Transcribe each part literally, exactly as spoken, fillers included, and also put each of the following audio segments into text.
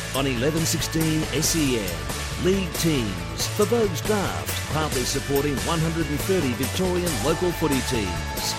on eleven sixteen S E N. League teams for Vogue's Draft, proudly supporting one hundred thirty Victorian local footy teams.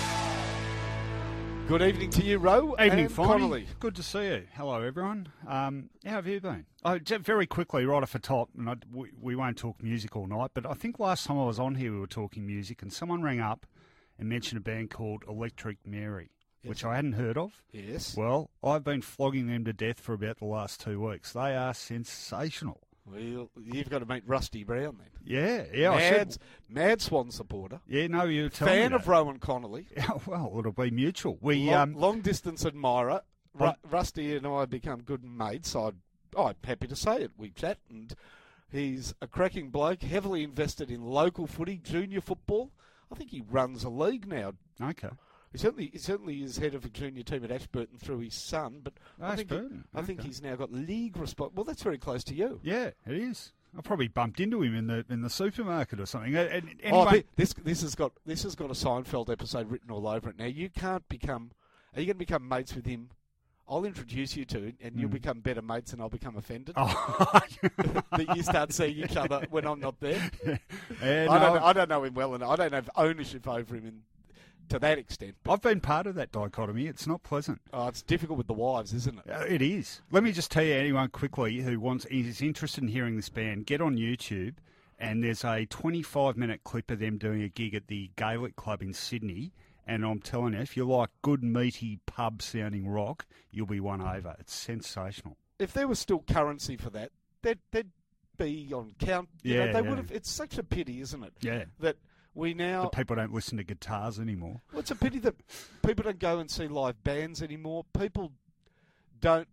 Good evening to you, Ro. Evening, and Finey. Connolly. Good to see you. Hello, everyone. Um, how have you been? Oh, just very quickly, right off the top, and I, we, we won't talk music all night, but I think last time I was on here we were talking music, and someone rang up and mentioned a band called Electric Mary, Yes. which I hadn't heard of. Yes. Well, I've been flogging them to death for about the last two weeks. They are sensational. Well, you've got to meet Rusty Brown then. Yeah, yeah. I Mad, should. Mad Swan supporter. Yeah, no, you were telling Fan me of that. Rowan Connolly. Yeah, well, it'll be mutual. We long, um, long distance admirer. Ru- Um, Rusty and I become good mates. I, I'm happy to say it. We chat, and he's a cracking bloke, heavily invested in local footy, junior football. I think he runs a league now. okay. He certainly, he certainly is head of a junior team at Ashburton through his son, but I think, he- Ashburton, I think okay. he's now got league response. Well, that's very close to you. Yeah, it is. I probably bumped into him in the in the supermarket or something. And, and Oh, anyway, thi- this this has got this has got a Seinfeld episode written all over it. Now you can't become. Are you going to become mates with him? I'll introduce you to it, and you'll Mm. become better mates, and I'll become offended oh, that you start seeing each other when I'm not there. yeah, I no, don't. I don't know him well, and I don't have ownership over him in, to that extent. But I've been part of that dichotomy. It's not pleasant. oh, it's difficult with the wives, isn't it? Uh, it is. Let me just tell you, anyone quickly who wants is interested in hearing this band, get on YouTube, and there's a twenty-five minute clip of them doing a gig at the Gaelic Club in Sydney. And I'm telling you, if you like good, meaty, pub-sounding rock, you'll be won over. It's sensational. If there was still currency for that, they'd, they'd be on count. You know, Yeah, they yeah. would have. It's such a pity, isn't it? Yeah. That we now. But people don't listen to guitars anymore. Well, it's a pity that people don't go and see live bands anymore. People don't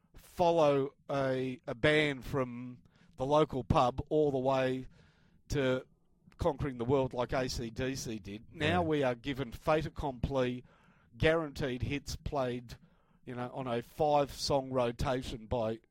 follow a a band from the local pub all the way to conquering the world like A C D C did. Now Yeah. we are given fait accompli, guaranteed hits played, you know, on a five-song rotation by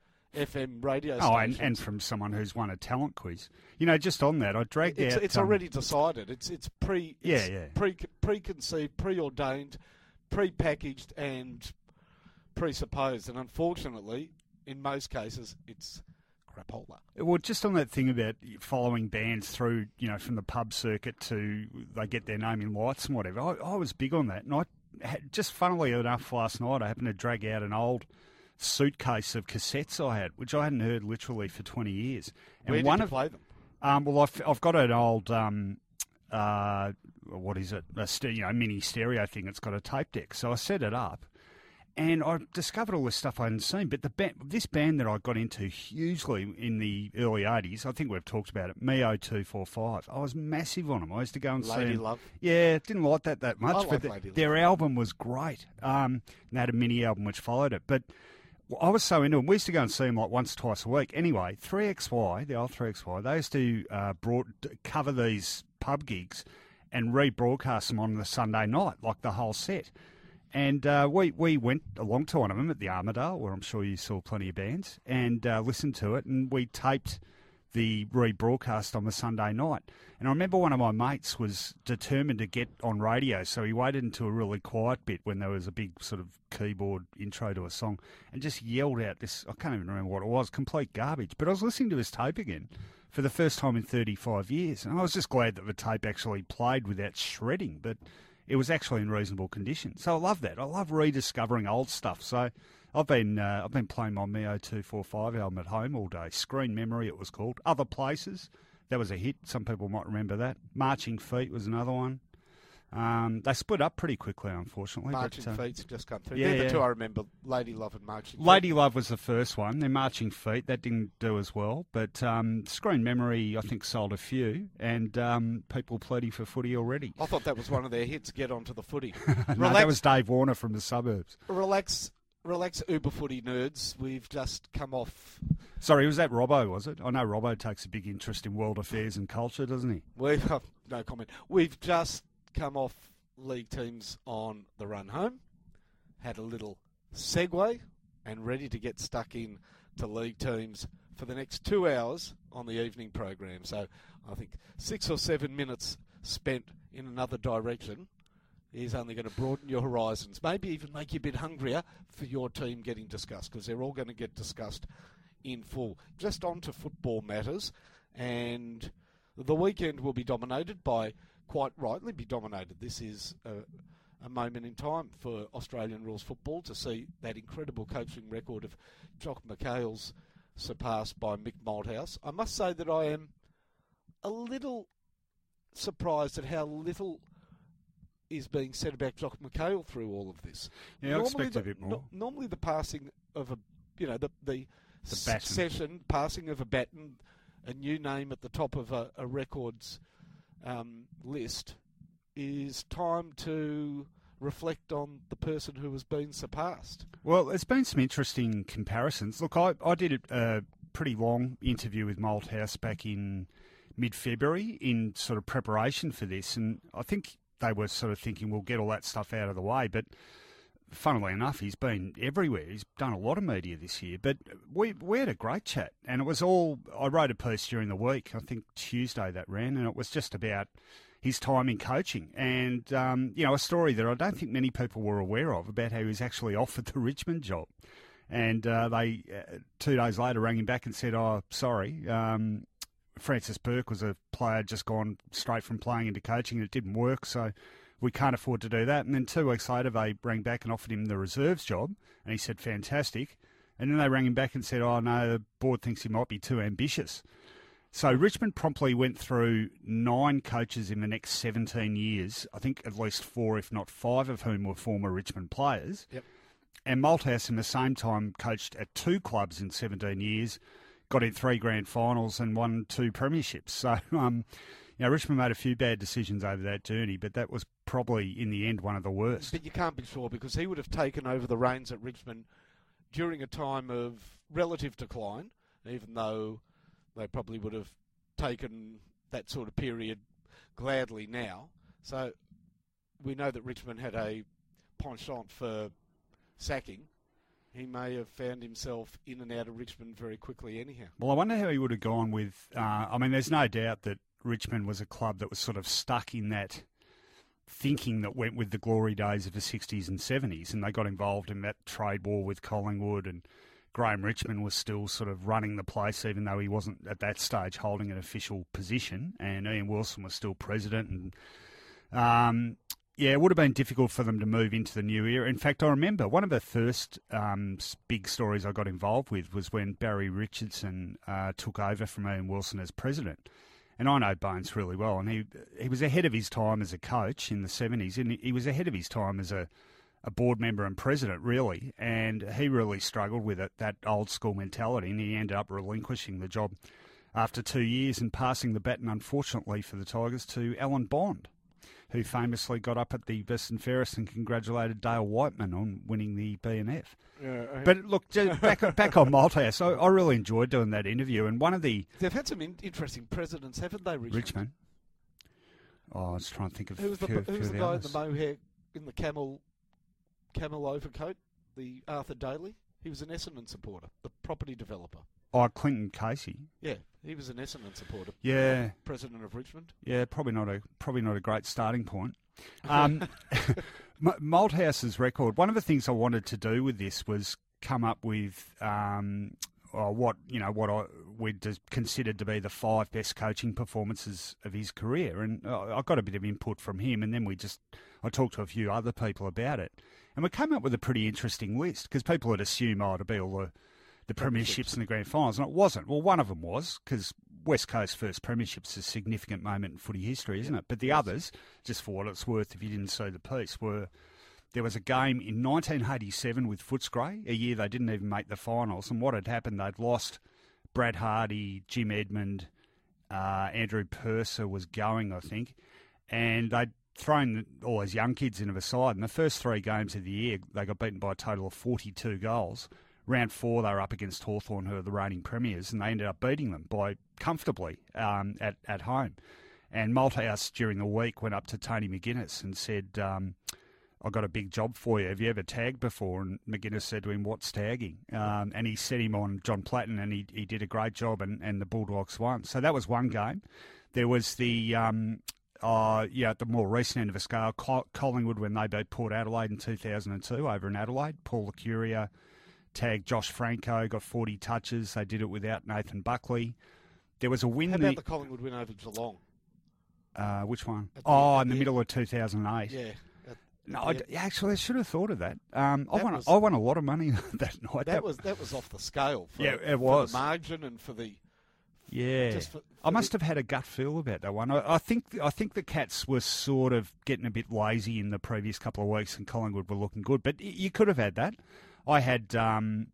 F M radio Oh, and, stations. and from someone who's won a talent quiz. You know, just on that, I dragged It's, out... it's um, already decided. It's it's pre Yeah, it's yeah. pre preconceived, preordained, prepackaged, and presupposed. And unfortunately, in most cases, it's crapola. Well, just on that thing about following bands through, you know, from the pub circuit to they get their name in lights and whatever, I, I was big on that. And I had, just funnily enough, last night I happened to drag out an old suitcase of cassettes I had, which I hadn't heard literally for twenty years. And Where did one you of play them? Um, well, I've, I've got an old, um, uh, what is it, a st- you know, mini stereo thing. It's got a tape deck. So I set it up, and I discovered all this stuff I hadn't seen. But the ba- this band that I got into hugely in the early eighties, I think we've talked about it, M E O two forty-five. I was massive on them. I used to go and see Lady them. Love. Yeah, didn't like that that much, I but like the- Lady Love. their album was great. Um, and they had a mini album which followed it. But I was so into them. We used to go and see them like once, twice a week. Anyway, three X Y, the old three X Y, they used to uh, broad, cover these pub gigs and rebroadcast them on the Sunday night, like the whole set. And uh, we, we went along to one of them at the Armidale, where I'm sure you saw plenty of bands, and uh, listened to it, and we taped the rebroadcast on the Sunday night. And I remember one of my mates was determined to get on radio, so he waited until a really quiet bit when there was a big sort of keyboard intro to a song and just yelled out this, I can't even remember what it was, complete garbage. But I was listening to his tape again for the first time in thirty-five years, and I was just glad that the tape actually played without shredding, but it was actually in reasonable condition. So I love that. I love rediscovering old stuff. So I've been uh, I've been playing my M E O two forty-five album at home all day. Screen Memory, it was called. Other Places, that was a hit. Some people might remember that. Marching Feet was another one. Um, they split up pretty quickly, unfortunately. Marching but, uh, Feet's just come through. yeah, They're the yeah. two I remember, Lady Love and Marching Feet. Lady Love was the first one. Then Marching Feet, that didn't do as well. But um, Screen Memory, I think, sold a few, and um, people plenty for footy already. I thought that was one of their hits, Get Onto the Footy. no, relax, that was Dave Warner from the suburbs. relax, relax, Uber footy nerds. We've just come off... Sorry, was that Robbo, was it? I know Robbo takes a big interest in world affairs and culture, doesn't he? We've no comment. We've just come off league teams on the run home, had a little segue, and ready to get stuck in to league teams for the next two hours on the evening program. So I think six or seven minutes spent in another direction is only going to broaden your horizons, maybe even make you a bit hungrier for your team getting discussed, because they're all going to get discussed in full. Just on to football matters, and the weekend will be dominated by, quite rightly be dominated, this is a, a moment in time for Australian rules football to see that incredible coaching record of Jock McHale's surpassed by Mick Malthouse. I must say that I am a little surprised at how little is being said about Jock McHale through all of this. Yeah, I expect the, a bit more. No, normally the passing of a, you know, the, the, The s- baton. session, passing of a baton, a new name at the top of a, a records um, list, is time to reflect on the person who has been surpassed. Well, there's been some interesting comparisons. Look, I, I did a pretty long interview with Malthouse back in mid-February in sort of preparation for this, and I think they were sort of thinking we'll get all that stuff out of the way, but funnily enough, he's been everywhere. He's done a lot of media this year, but we we had a great chat, and it was all, I wrote a piece during the week, I think Tuesday that ran, and it was just about his time in coaching, and um, you know, a story that I don't think many people were aware of, about how he was actually offered the Richmond job. And uh, they, uh, two days later, rang him back and said, oh, sorry, um, Francis Burke was a player just gone straight from playing into coaching, and it didn't work, so we can't afford to do that. And then two weeks later, they rang back and offered him the reserves job, and he said, fantastic. And then they rang him back and said, oh, no, the board thinks he might be too ambitious. So Richmond promptly went through nine coaches in the next seventeen years, I think at least four, if not five of whom were former Richmond players. Yep. And Malthouse, in the same time, coached at two clubs in seventeen years, got in three grand finals and won two premierships. So, um, you know, Richmond made a few bad decisions over that journey, but that was probably, in the end, one of the worst. But you can't be sure, because he would have taken over the reins at Richmond during a time of relative decline, even though they probably would have taken that sort of period gladly now. So we know that Richmond had a penchant for sacking. He may have found himself in and out of Richmond very quickly anyhow. Well, I wonder how he would have gone with, uh, I mean, there's no doubt that Richmond was a club that was sort of stuck in that thinking that went with the glory days of the sixties and seventies, and they got involved in that trade war with Collingwood, and Graham Richmond was still sort of running the place, even though he wasn't at that stage holding an official position, and Ian Wilson was still president. And um, yeah, it would have been difficult for them to move into the new era. In fact, I remember one of the first um, big stories I got involved with was when Barry Richardson uh, took over from Ian Wilson as president. And I know Bones really well, and he he was ahead of his time as a coach in the seventies, and he was ahead of his time as a, a board member and president, really, and he really struggled with it, that old school mentality, and he ended up relinquishing the job after two years and passing the baton, unfortunately for the Tigers, to Alan Bond, who famously got up at the Best and Fairest and congratulated Dale Whiteman on winning the B N F. Yeah, I- But look, just back, back on Malthouse, I, I really enjoyed doing that interview, and one of the... They've had some in- interesting presidents, haven't they, Richmond? Richmond? Oh, I was trying to think of Who was the, few, who few was of the the guy in others. the mohair, in the camel camel overcoat, the Arthur Daly? He was an Essendon supporter, the property developer. Oh, Clinton Casey. Yeah, he was an Essendon supporter. Yeah. President of Richmond. Yeah, probably not a probably not a great starting point. Um, M- Malthouse's record. One of the things I wanted to do with this was come up with um, uh, what you know what I we'd considered to be the five best coaching performances of his career, and uh, I got a bit of input from him, and then we just I talked to a few other people about it, and we came up with a pretty interesting list, because people would assume oh, to be all the the premierships and the grand finals, and it wasn't. Well, one of them was, because West Coast first premiership's a significant moment in footy history, isn't it? But the others, just for what it's worth, if you didn't see the piece, were there was a game in nineteen eighty-seven with Footscray, a year they didn't even make the finals, and what had happened, they'd lost Brad Hardy, Jim Edmund, uh, Andrew Purser was going, I think, and they'd thrown all those young kids into the side. In the first three games of the year, they got beaten by a total of forty-two goals. Round four, they were up against Hawthorn, who are the reigning premiers, and they ended up beating them by comfortably um, at, at home. And Malthouse, during the week, went up to Tony McGuinness and said, um, I've got a big job for you. Have you ever tagged before? And McGuinness said to him, what's tagging? Um, and he set him on John Platten, and he, he did a great job, and, and the Bulldogs won. So that was one game. There was the um, uh, yeah, at the more recent end of the scale, Col- Collingwood, when they beat Port Adelaide in two thousand two over in Adelaide, Paul Licuria tagged Josh Franco, got forty touches. They did it without Nathan Buckley. There was a win. How about the, the Collingwood win over Geelong? Uh, which one? At the- oh, at in the the- middle of two thousand eight. Yeah. At- No, at I the- d actually, I should have thought of that. Um, I That won. was- I won a lot of money that night. that was that was off the scale. For, Yeah, it for was. the margin and for the. Yeah, Just for- I for must the- have had a gut feel about that one. I, I think I think the Cats were sort of getting a bit lazy in the previous couple of weeks, and Collingwood were looking good. But y- you could have had that. I had um,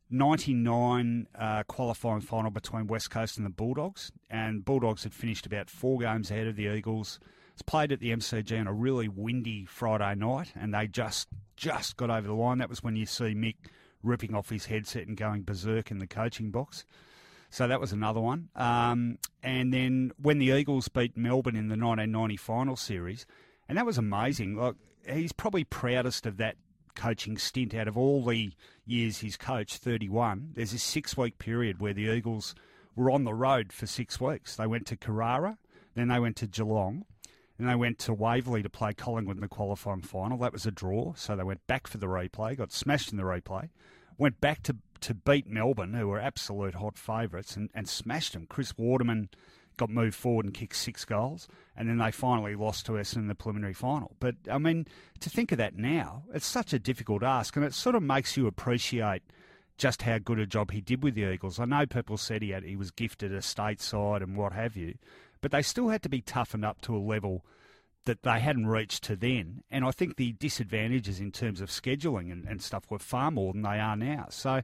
ninety-nine uh, qualifying final between West Coast and the Bulldogs, and Bulldogs had finished about four games ahead of the Eagles. It's played at the M C G on a really windy Friday night, and they just just got over the line. That was when you see Mick ripping off his headset and going berserk in the coaching box. So that was another one. Um, and then when the Eagles beat Melbourne in the nineteen ninety final series, and that was amazing. Like, he's probably proudest of that coaching stint out of all the years he's coached, thirty-one. There's a six-week period where the Eagles were on the road for six weeks. They went to Carrara, then they went to Geelong, then they went to Waverley to play Collingwood in the qualifying final. That was a draw, so they went back for the replay, got smashed in the replay, went back to to beat Melbourne, who were absolute hot favourites, and, and smashed them. Chris Waterman got moved forward and kicked six goals, and then they finally lost to Essendon in the preliminary final. But, I mean, to think of that now, it's such a difficult ask, and it sort of makes you appreciate just how good a job he did with the Eagles. I know people said he had, he was gifted a stateside and what have you, but they still had to be toughened up to a level that they hadn't reached to then. And I think the disadvantages in terms of scheduling and, and stuff were far more than they are now. So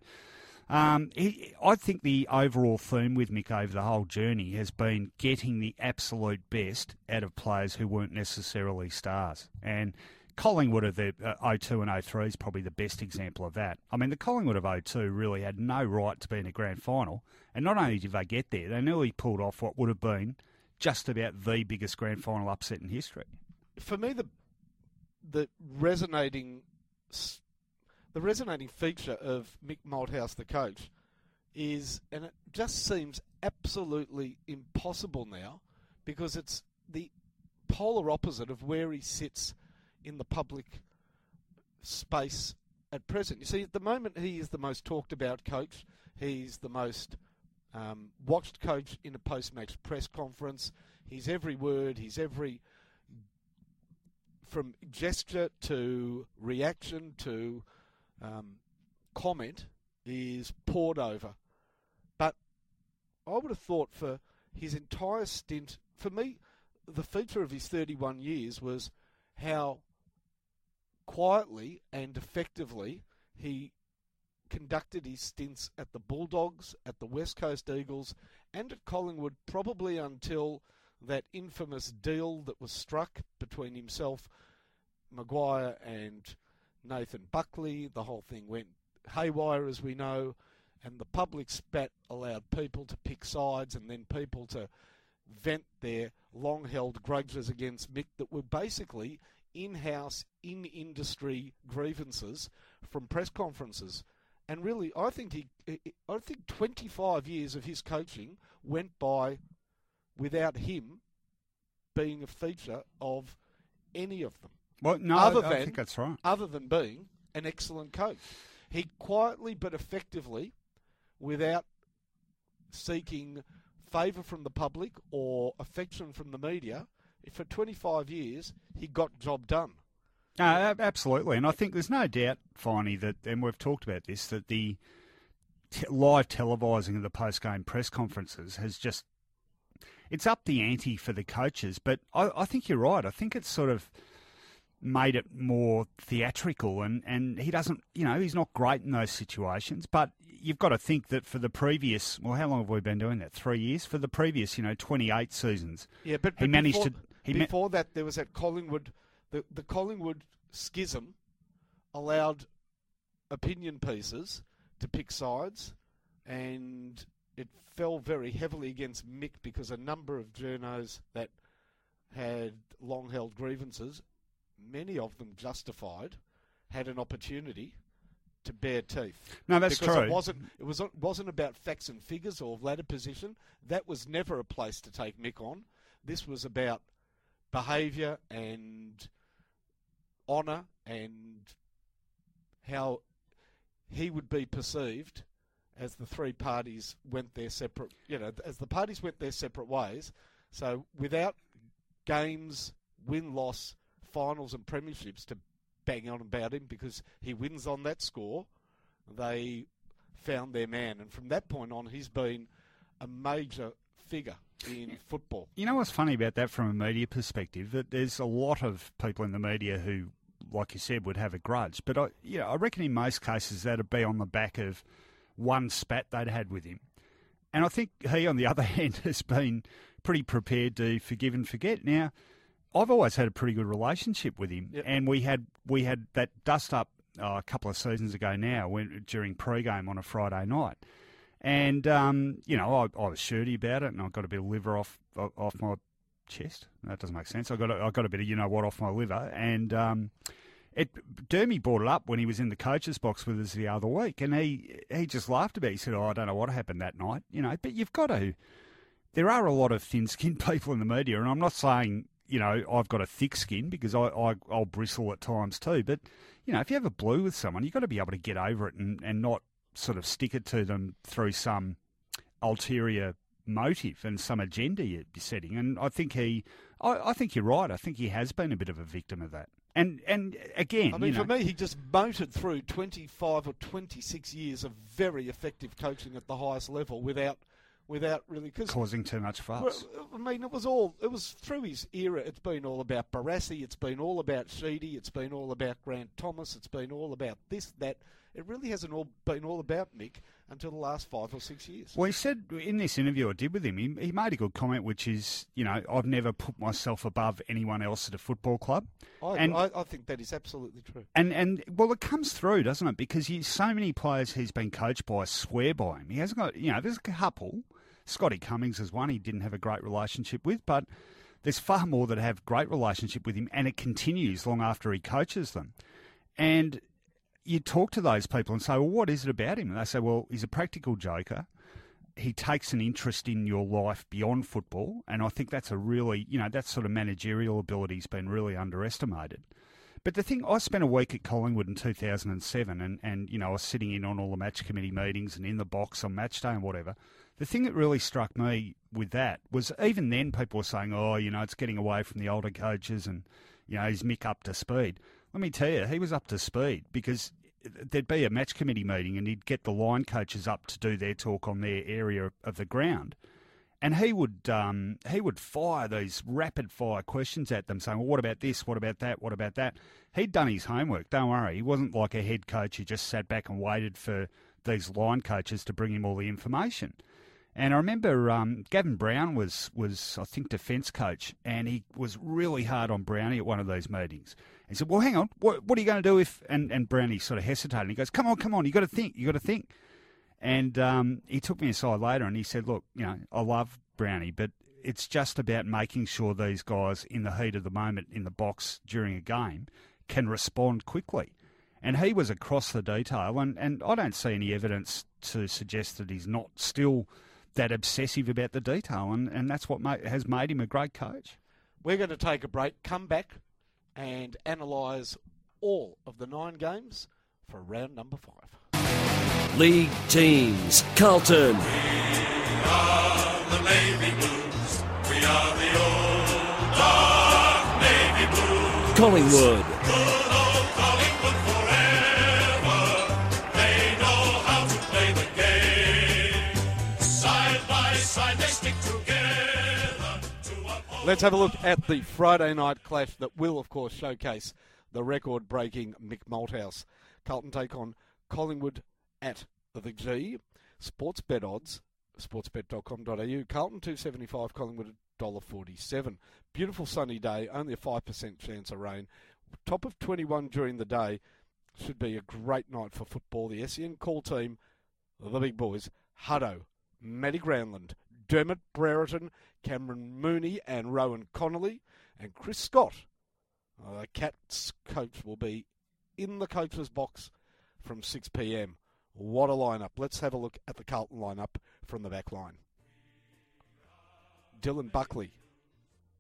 um, he, I think the overall theme with Mick over the whole journey has been getting the absolute best out of players who weren't necessarily stars. And Collingwood of the uh, oh two and oh three is probably the best example of that. I mean, the Collingwood of oh two really had no right to be in a grand final. And not only did they get there, they nearly pulled off what would have been just about the biggest grand final upset in history. For me, the the resonating the resonating feature of Mick Malthouse, the coach, is, and it just seems absolutely impossible now, because it's the polar opposite of where he sits in the public space at present. You see, at the moment, he is the most talked about coach. He's the most um, watched coach in a post-match press conference. He's every word, he's every, from gesture to reaction to um, comment, is poured over. But I would have thought for his entire stint, for me, the feature of his thirty-one years was how quietly and effectively he conducted his stints at the Bulldogs, at the West Coast Eagles, and at Collingwood, probably until that infamous deal that was struck between himself, Maguire, and Nathan Buckley. The whole thing went haywire, as we know, and the public spat allowed people to pick sides and then people to vent their long-held grudges against Mick that were basically in-house, in-industry grievances from press conferences. And really, I think he, I think twenty-five years of his coaching went by without him being a feature of any of them. Well, no, other I, than, I think that's right. Other than being an excellent coach. He quietly but effectively, without seeking favour from the public or affection from the media, for twenty-five years, he got job done. No, ab- absolutely. And I think there's no doubt, Finey, that, and we've talked about this, that the t- live televising of the post-game press conferences has just, it's up the ante for the coaches. But I, I think you're right. I think it's sort of made it more theatrical, and, and he doesn't, you know, he's not great in those situations. But you've got to think that for the previous, well, how long have we been doing that? Three years? For the previous, you know, twenty-eight seasons. Yeah, but, but he managed before, to. He before ma- that, there was that Collingwood, the, the Collingwood schism allowed opinion pieces to pick sides, and it fell very heavily against Mick because a number of journos that had long-held grievances, many of them justified, had an opportunity to bare teeth. No, that's because true. It wasn't, it was, wasn't about facts and figures or ladder position. That was never a place to take Mick on. This was about behaviour and honour and how he would be perceived as the three parties went their separate, you know, as the parties went their separate ways. So without games, win-loss, finals and premierships to bang on about him because he wins on that score, they found their man. And from that point on, he's been a major figure in football. You know what's funny about that from a media perspective? That there's a lot of people in the media who, like you said, would have a grudge. But I, you know, I reckon in most cases that'd be on the back of one spat they'd had with him. And I think he, on the other hand, has been pretty prepared to forgive and forget. Now, I've always had a pretty good relationship with him, yep. and we had we had that dust up uh, a couple of seasons ago now when during pre-game on a Friday night. And, um, you know, I, I was shirty about it, and I got a bit of liver off off my chest. That doesn't make sense. I got a, I got a bit of you-know-what off my liver. And um, it Dermy brought it up when he was in the coach's box with us the other week, and he, he just laughed about it. He said, oh, I don't know what happened that night. You know, but you've got to... There are a lot of thin-skinned people in the media, and I'm not saying, you know, I've got a thick skin because I, I, I'll bristle at times too. But, you know, if you have a blue with someone, you've got to be able to get over it and, and not sort of stick it to them through some ulterior motive and some agenda you're setting. And I think he, I, I think you're right. I think he has been a bit of a victim of that. And and again, I mean, you know, for me, he just motored through twenty-five or twenty-six years of very effective coaching at the highest level without, without really cause, causing too much fuss. Well, I mean, it was all it was through his era. It's been all about Barassi. It's been all about Sheedy. It's been all about Grant Thomas. It's been all about this, that. It really hasn't all been all about Mick until the last five or six years. Well, he said in this interview I did with him, he, he made a good comment, which is, you know, I've never put myself above anyone else at a football club. I, and, I, I think that is absolutely true. And, and well, it comes through, doesn't it? Because he, so many players he's been coached by swear by him. He hasn't got, you know, there's a couple. Scotty Cummings is one he didn't have a great relationship with, but there's far more that have great relationship with him, and it continues long after he coaches them. And you talk to those people and say, well, what is it about him? And they say, well, he's a practical joker. He takes an interest in your life beyond football. And I think that's a really, you know, that sort of managerial ability has been really underestimated. But the thing, I spent a week at Collingwood in two thousand seven and, and, you know, I was sitting in on all the match committee meetings and in the box on match day and whatever. The thing that really struck me with that was even then people were saying, oh, you know, it's getting away from the older coaches and, you know, is Mick up to speed? Let me tell you, he was up to speed because there'd be a match committee meeting and he'd get the line coaches up to do their talk on their area of the ground. And he would um, he would fire these rapid-fire questions at them saying, well, what about this, what about that, what about that? He'd done his homework, don't worry. He wasn't like a head coach who just sat back and waited for these line coaches to bring him all the information. And I remember um, Gavin Brown was, was, I think, defence coach, and he was really hard on Brownie at one of those meetings. He said, well, hang on, what, what are you going to do if... And, and Brownie sort of hesitated. He goes, come on, come on, you got to think, you got to think. And um, he took me aside later and he said, look, you know, I love Brownie, but it's just about making sure these guys in the heat of the moment in the box during a game can respond quickly. And he was across the detail, and, and I don't see any evidence to suggest that he's not still that obsessive about the detail, and, and that's what ma- has made him a great coach. We're going to take a break, come back and analyse all of the nine games for round number five. League teams, Carlton. We are the Navy Blues. We are the old dark Navy Blues. Collingwood. Good old Collingwood forever. They know how to play the game. Side by side they stick together to uphold. Let's have a look at the Friday night clash that will, of course, showcase the record-breaking Mick Malthouse. Carlton take on Collingwood at the G. Sportsbet odds, sportsbet dot com dot a u. Carlton two seventy-five, Collingwood one dollar forty-seven. Beautiful sunny day, only a five percent chance of rain. Top of twenty-one during the day. Should be a great night for football. The S E N call team, the big boys, Hutto, Matty Groundland, Dermot Brereton, Cameron Mooney and Rowan Connolly, and Chris Scott. Uh, the Cats coach will be in the coach's box from six p.m. What a lineup. Let's have a look at the Carlton lineup from the back line. Dylan Buckley,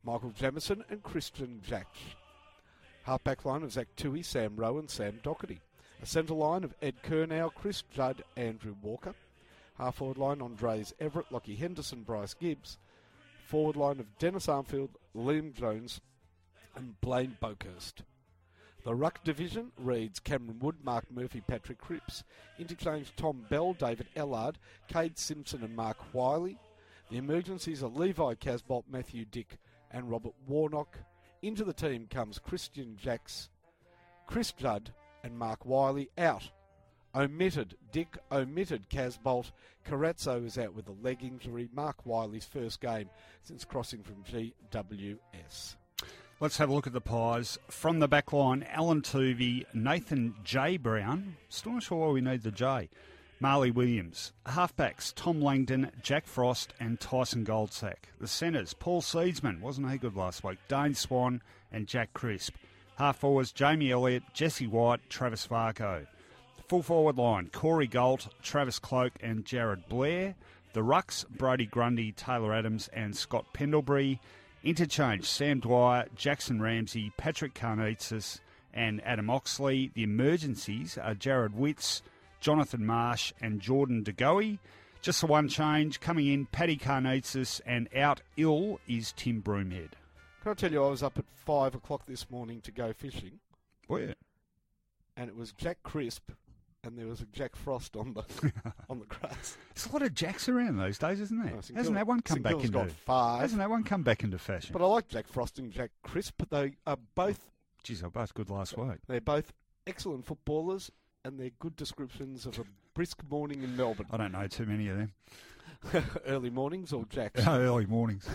Michael Jamieson and Christian Jacks. Half-back line of Zach Toohey, Sam Rowan, Sam Doherty. A centre line of Ed Kernow, Chris Judd, Andrew Walker. Half-forward line, Andres Everett, Lockie Henderson, Bryce Gibbs. Forward line of Dennis Armfield, Liam Jones and Blaine Boakhurst. The ruck division reads Cameron Wood, Mark Murphy, Patrick Cripps. Interchange Tom Bell, David Ellard, Cade Simpson and Mark Wiley. The emergencies are Levi Casbolt, Matthew Dick and Robert Warnock. Into the team comes Christian Jacks, Chris Judd and Mark Wiley. Out, omitted Dick, omitted Casbolt. Carazzo is out with a leg injury. Mark Wiley's first game since crossing from G W S. Let's have a look at the Pies. From the back line, Alan Tuvey, Nathan J. Brown. Still not sure why we need the J. Marley Williams. Halfbacks, Tom Langdon, Jack Frost and Tyson Goldsack. The centres, Paul Seedsman, wasn't he good last week? Dane Swan and Jack Crisp. Half forwards, Jamie Elliott, Jesse White, Travis Varco. Full forward line, Corey Galt, Travis Cloak and Jared Blair. The rucks, Brody Grundy, Taylor Adams and Scott Pendlebury. Interchange, Sam Dwyer, Jackson Ramsey, Patrick Karnitsis and Adam Oxley. The emergencies are Jared Witts, Jonathan Marsh and Jordan DeGoey. Just the one change, coming in, Paddy Karnitsis, and out ill is Tim Broomhead. Can I tell you, I was up at five o'clock this morning to go fishing. Where? And it was Jack Crisp and there was a Jack Frost on the on the grass. There's a lot of Jacks around these days, isn't there? No, St hasn't that one come St back Kilda's into got five. Hasn't that one come back into fashion? But I like Jack Frost and Jack Crisp. They are both. Geez, they were both good last week. They're both excellent footballers, and they're good descriptions of a brisk morning in Melbourne. I don't know too many of them. Early mornings or Jacks? Early mornings.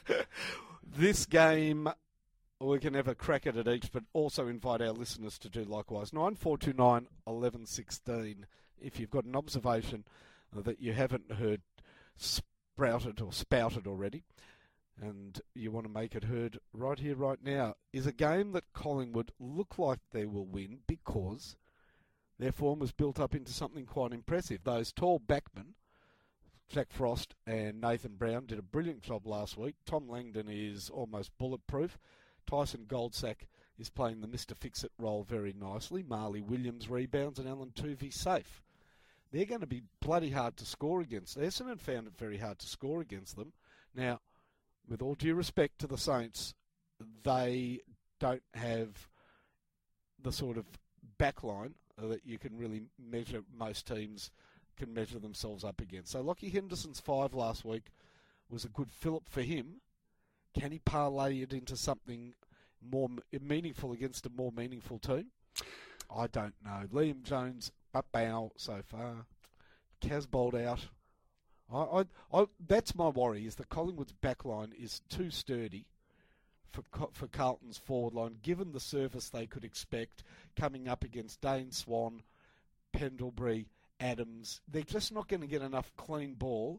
This game, we can have a crack at it each, but also invite our listeners to do likewise. nine four two nine, one one one six. If you've got an observation that you haven't heard sprouted or spouted already, and you want to make it heard right here, right now, is a game that Collingwood look like they will win because their form was built up into something quite impressive. Those tall backmen, Jack Frost and Nathan Brown, did a brilliant job last week. Tom Langdon is almost bulletproof. Tyson Goldsack is playing the Mister Fix-It role very nicely. Marley Williams rebounds and Alan Tuvey safe. They're going to be bloody hard to score against. Essendon found it very hard to score against them. Now, with all due respect to the Saints, they don't have the sort of backline that you can really measure, most teams can measure themselves up against. So Lockie Henderson's five last week was a good fillip for him. Can he parlay it into something more meaningful against a more meaningful team? I don't know. Liam Jones, but bow so far. Casbolt out. I, I, I, that's my worry, is that Collingwood's backline is too sturdy for for Carlton's forward line, given the service they could expect coming up against Dane Swan, Pendlebury, Adams. They're just not going to get enough clean ball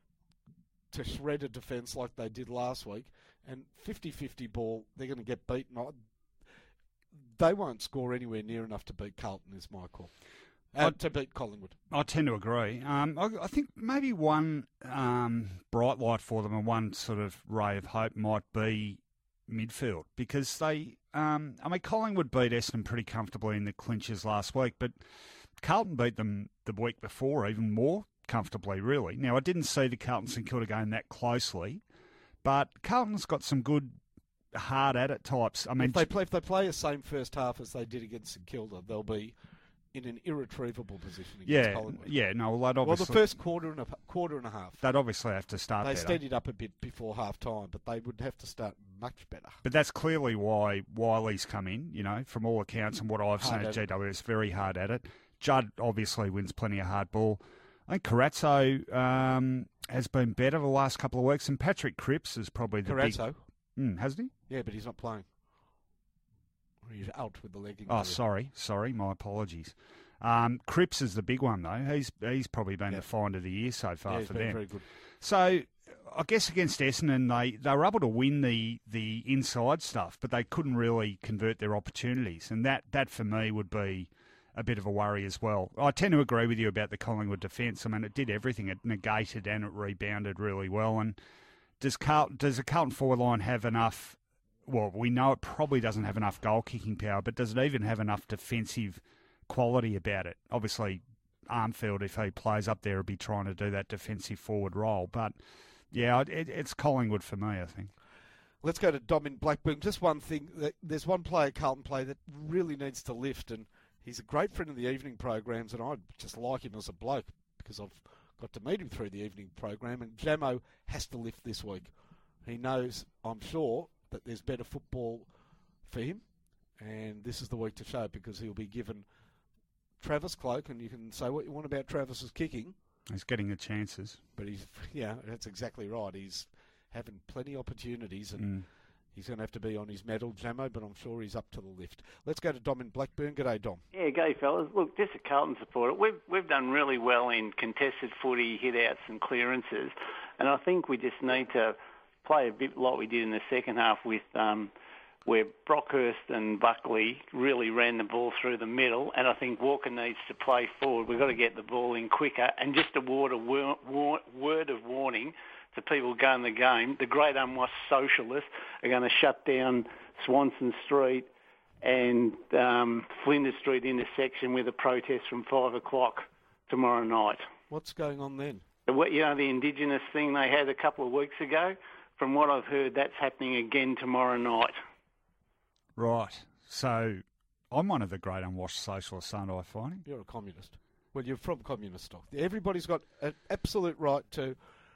to shred a defence like they did last week. And fifty-fifty ball, they're going to get beaten. They won't score anywhere near enough to beat Carlton, is my call. Uh, to beat Collingwood. I tend to agree. Um, I, I think maybe one um, bright light for them and one sort of ray of hope might be midfield, because they, um, I mean, Collingwood beat Essendon pretty comfortably in the clinches last week, but Carlton beat them the week before even more comfortably, really. Now, I didn't see the Carlton-St Kilda game that closely, but Carlton's got some good hard at it types. I mean, if they play if they play the same first half as they did against St Kilda, they'll be in an irretrievable position against yeah, Collingwood. Yeah, no, well, obviously, well, the first quarter and a quarter and a half, they'd obviously have to start. They better. steadied up a bit before half time, but they would have to start much better. But that's clearly why Wiley's come in. You know, from all accounts and what I've Hard seen at at G W S, very hard at it. Judd obviously wins plenty of hard ball. I think Carazzo um, has been better the last couple of weeks, and Patrick Cripps is probably the Carazzo, big... Mm, hasn't he? Yeah, but he's not playing. He's out with the leg injury. Oh, sorry, sorry, my apologies. Um, Cripps is the big one though. He's he's probably been yep. the find of the year so far yeah, he's for been them. Very good. So I guess against Essendon, they, they were able to win the, the inside stuff, but they couldn't really convert their opportunities, and that, that for me would be a bit of a worry as well. I tend to agree with you about the Collingwood defence. I mean, it did everything. It negated and it rebounded really well, and does Carlton, does the Carlton forward line have enough? Well, we know it probably doesn't have enough goal kicking power, but does it even have enough defensive quality about it? Obviously, Armfield, if he plays up there, will be trying to do that defensive forward role. But yeah, it, it's Collingwood for me, I think. Let's go to Dom in Blackburn. Just one thing. There's one player, Carlton player, that really needs to lift, and he's a great friend of the evening programs, and I just like him as a bloke because I've got to meet him through the evening program, and Jamo has to lift this week. He knows, I'm sure, that there's better football for him, and this is the week to show it because he'll be given Travis Cloak, and you can say what you want about Travis's kicking. He's getting the chances. But he's, yeah, that's exactly right. He's having plenty of opportunities, and Mm. he's going to have to be on his mettle, Jamo, but I'm sure he's up to the lift. Let's go to Dom in Blackburn. G'day, Dom. Yeah, go fellas. Look, just a Carlton supporter. We've we've done really well in contested footy, hit-outs and clearances, and I think we just need to play a bit like we did in the second half with um, where Brockhurst and Buckley really ran the ball through the middle, and I think Walker needs to play forward. We've got to get the ball in quicker, and just a word of, war- war- word of warning to people going the game, the great unwashed socialists are going to shut down Swanson Street and um, Flinders Street intersection with a protest from five o'clock tomorrow night. What's going on then? What, you know, the Indigenous thing they had a couple of weeks ago? From what I've heard, that's happening again tomorrow night. Right. So I'm one of the great unwashed socialists, aren't I, Finey? You're a communist. Well, you're from communist stock. Everybody's got an absolute right to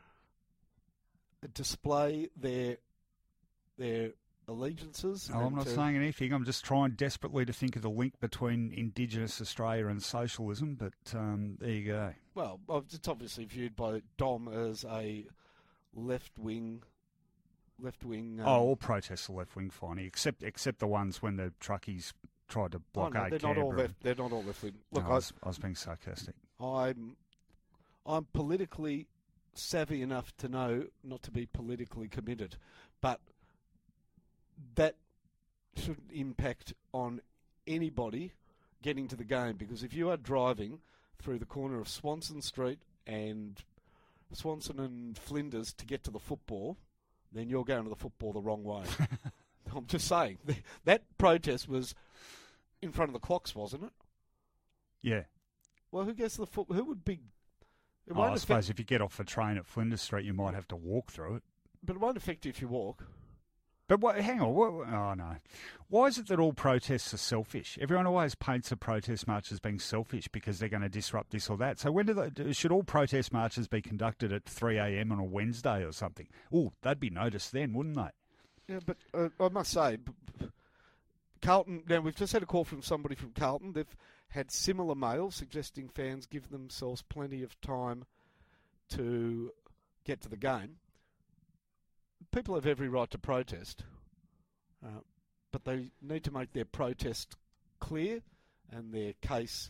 display their their allegiances. Oh, I'm not to, saying anything. I'm just trying desperately to think of the link between Indigenous Australia and socialism, but um, there you go. Well, it's obviously viewed by Dom as a left-wing... Left-wing... Um, Oh, all protests are left-wing, Finey, except except the ones when the truckies tried to oh, blockade no, they're not Canberra. all left. They're not all left-wing. Look, No, I, was, I was being sarcastic. I'm I'm politically savvy enough to know not to be politically committed, but that shouldn't impact on anybody getting to the game, because if you are driving through the corner of Swanson Street and Swanson and Flinders to get to the football, then you're going to the football the wrong way. I'm just saying. That protest was in front of the clocks, wasn't it? Yeah. Well, who gets to the foot? Who would be? It Oh, won't I affect, suppose if you get off the train at Flinders Street, you might have to walk through it. but it won't affect you if you walk. But what, hang on, what, oh no. Why is it that all protests are selfish? Everyone always paints a protest march as being selfish because they're going to disrupt this or that. So when do they, should all protest marches be conducted at three a.m. on a Wednesday or something? Oh, they'd be noticed then, wouldn't they? Yeah, but uh, I must say, b- b- Carlton. Now we've just had a call from somebody from Carlton. They've had similar mail suggesting fans give themselves plenty of time to get to the game. People have every right to protest, uh, but they need to make their protest clear and their case.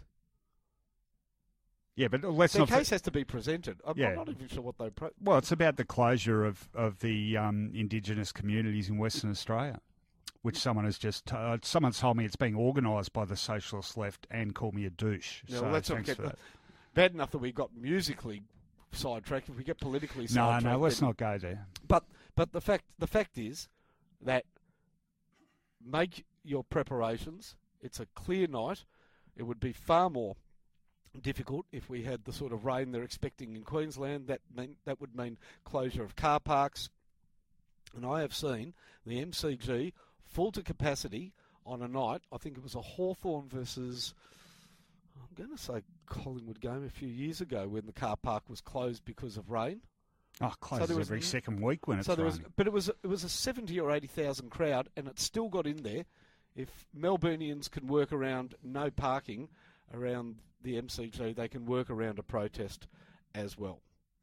Yeah, but let's Their not... case has to be presented. I'm, Yeah. I'm not even sure what they. Pro- Well, it's about the closure of, of the um, Indigenous communities in Western Australia, which someone has just... Uh, someone's told me it's being organised by the socialist left and called me a douche. Yeah, so well, let's not thanks get for that. bad enough that we got musically sidetracked. If we get politically No, sidetracked, no, let's then- not go there. But but the fact the fact is that make your preparations. It's a clear night. It would be far more difficult if we had the sort of rain they're expecting in Queensland. That mean, that would mean closure of car parks. And I have seen the M C G full to capacity on a night. I think it was a Hawthorn versus, I'm going to say Collingwood game a few years ago when the car park was closed because of rain. Oh, closes there was every n- second week when it's So there was, raining. but it was it was a seventy or eighty thousand crowd, and it still got in there. If Melburnians can work around no parking around the M C G, they can work around a protest as well.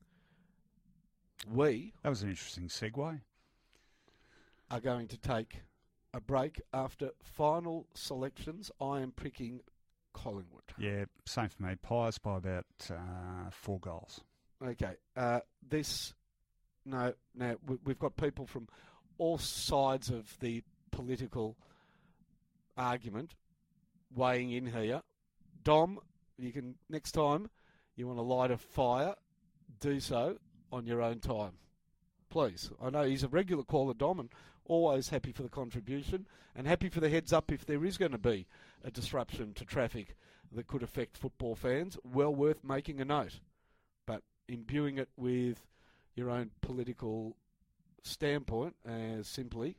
We That was an interesting segue. are going to take a break after final selections. I am picking Collingwood. Yeah, same for me. Pies by about uh, four goals. Okay. Uh, this, no, now we, we've got people from all sides of the political argument weighing in here. Dom, you can, next time you want to light a fire, do so on your own time. please. I know he's a regular caller, Dom, and always happy for the contribution and happy for the heads up if there is going to be a disruption to traffic that could affect football fans. Well worth making a note. But imbuing it with your own political standpoint as simply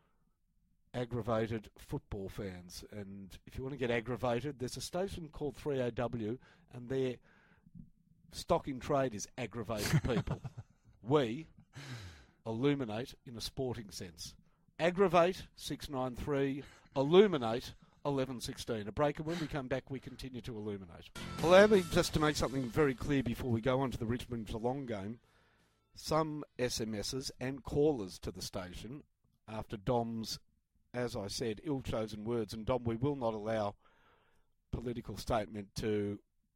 aggravated football fans. And if you want to get aggravated, there's a station called three A W, and their stock in trade is aggravated people. We illuminate in a sporting sense. Aggravate, six nine three. Illuminate, eleven sixteen. A break, and when we come back, we continue to illuminate. Allow me just to make something very clear before we go on to the Richmond-Geelong game. Some S M Ses and callers to the station after Dom's, as I said, ill-chosen words. And Dom, we will not allow political statement to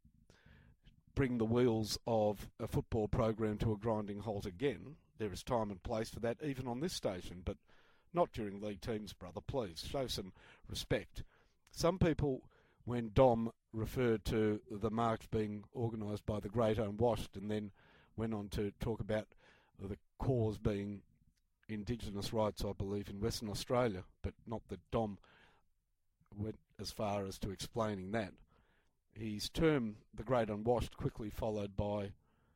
bring the wheels of a football program to a grinding halt again. There is time and place for that, even on this station, but not during league teams, brother. Please, show some respect. Some people, when Dom referred to the march being organised by the Great Unwashed and then went on to talk about the cause being Indigenous rights, I believe, in Western Australia, but not that Dom went as far as to explaining that. His term, the Great Unwashed, quickly followed by,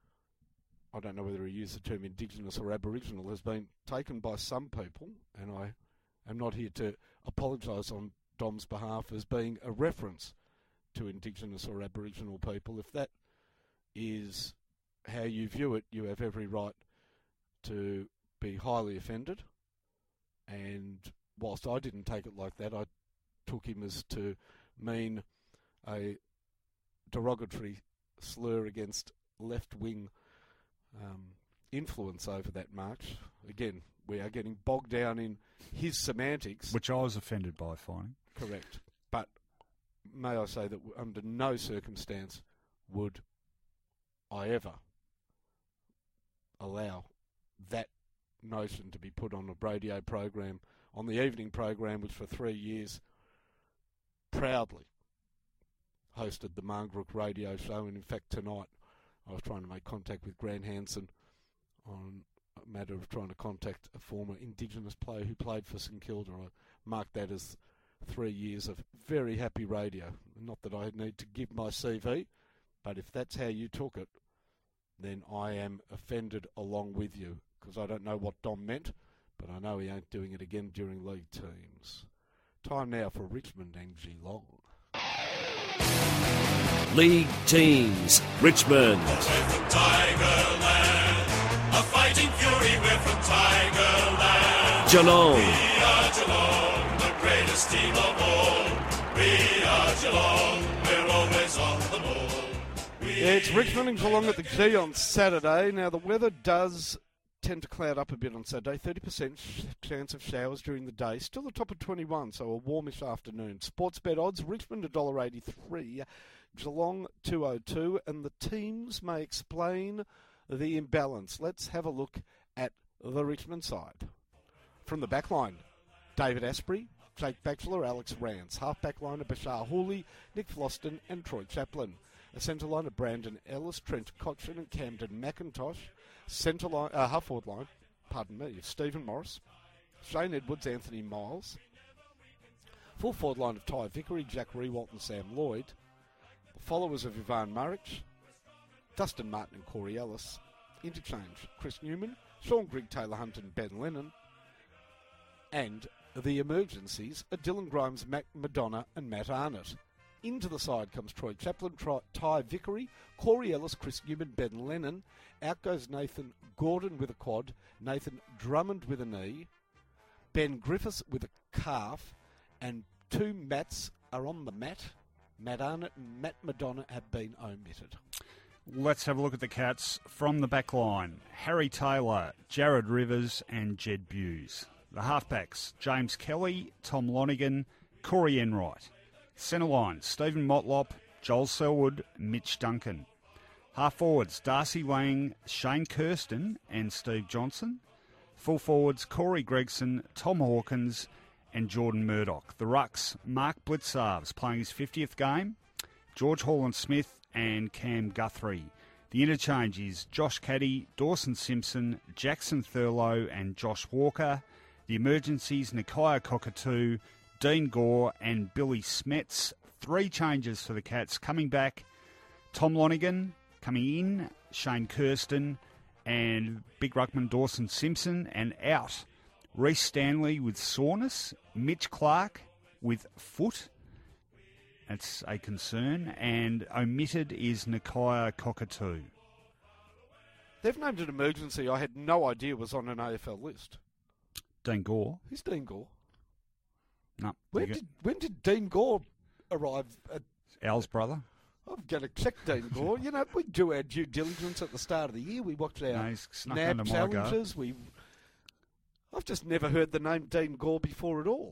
I don't know whether he used the term Indigenous or Aboriginal, has been taken by some people, and I am not here to apologise on Dom's behalf, as being a reference to Indigenous or Aboriginal people. If that is how you view it, you have every right to be highly offended. And whilst I didn't take it like that, I took him as to mean a derogatory slur against left-wing um, influence over that march. Again, we are getting bogged down in his semantics. Which I was offended by, finding. Correct. But may I say that under no circumstance would I ever allow that notion to be put on a radio program, on the evening program, which for three years proudly hosted the Marngrook radio show. And in fact, tonight I was trying to make contact with Grant Hansen on a matter of trying to contact a former Indigenous player who played for St Kilda. I marked that as three years of very happy radio. Not that I need to give my C V, but if that's how you took it, then I am offended along with you, because I don't know what Dom meant, but I know he ain't doing it again during league teams. Time now for Richmond and Geelong. League teams, Richmond. We're from Tigerland, a fighting fury, we're from Tigerland. Geelong. We are Geelong, the greatest team of all. We are Geelong, we're always on the ball. We Yeah, it's Richmond and Geelong at the G on Saturday. Now, the weather does tend to cloud up a bit on Saturday. thirty percent sh- chance of showers during the day. Still the top of twenty-one, so a warmish afternoon. Sports bet odds, Richmond one dollar eighty-three, Geelong two oh two, and the teams may explain the imbalance. Let's have a look at the Richmond side. From the back line, David Asprey, Jake Batchelor, Alex Rance. Half-back line of Bashar Hooley, Nick Floston and Troy Chaplin. A centre line of Brandon Ellis, Trent Cotchin and Camden McIntosh. Centre line, uh, half-forward line, pardon me, Stephen Morris, Shane Edwards, Anthony Miles. Full forward line of Ty Vickery, Jack Rewalt and Sam Lloyd. The followers of Ivan Maric, Dustin Martin and Corey Ellis. Interchange, Chris Newman, Sean Grigg, Taylor Hunt and Ben Lennon. And the emergencies are Dylan Grimes, Mac Madonna and Matt Arnott. Into the side comes Troy Chaplin, Tri- Ty Vickery, Corey Ellis, Chris Newman, Ben Lennon. Out goes Nathan Gordon with a quad, Nathan Drummond with a knee, Ben Griffiths with a calf, and two Matts are on the mat. Matt Arnott and Matt Madonna have been omitted. Let's have a look at the Cats from the back line. Harry Taylor, Jared Rivers and Jed Buse. The halfbacks, James Kelly, Tom Lonigan, Corey Enright. Centre line, Stephen Motlop, Joel Selwood, Mitch Duncan. Half forwards, Darcy Wang, Shane Kirsten and Steve Johnson. Full forwards, Corey Gregson, Tom Hawkins and Jordan Murdoch. The rucks, Mark Blitzarves playing his fiftieth game, George Holland-Smith and Cam Guthrie. The interchange is Josh Caddy, Dawson Simpson, Jackson Thurlow and Josh Walker. The emergencies, Nakia Cockatoo, Dean Gore and Billy Smets. Three changes for the Cats. Coming back, Tom Lonigan. Coming in, Shane Kirsten and big ruckman Dawson Simpson. And out, Reece Stanley with soreness, Mitch Clark with foot. That's a concern. And omitted is Nakia Cockatoo. They've named an emergency I had no idea was on an A F L list. Dean Gore. Who's Dean Gore? No. When did when did Dean Gore arrive at... Al's brother. I'm going to check Dean Gore. You know, we do our due diligence at the start of the year. We watched our No, he's snuck N A under B my challenges. We, I've just never heard the name Dean Gore before at all.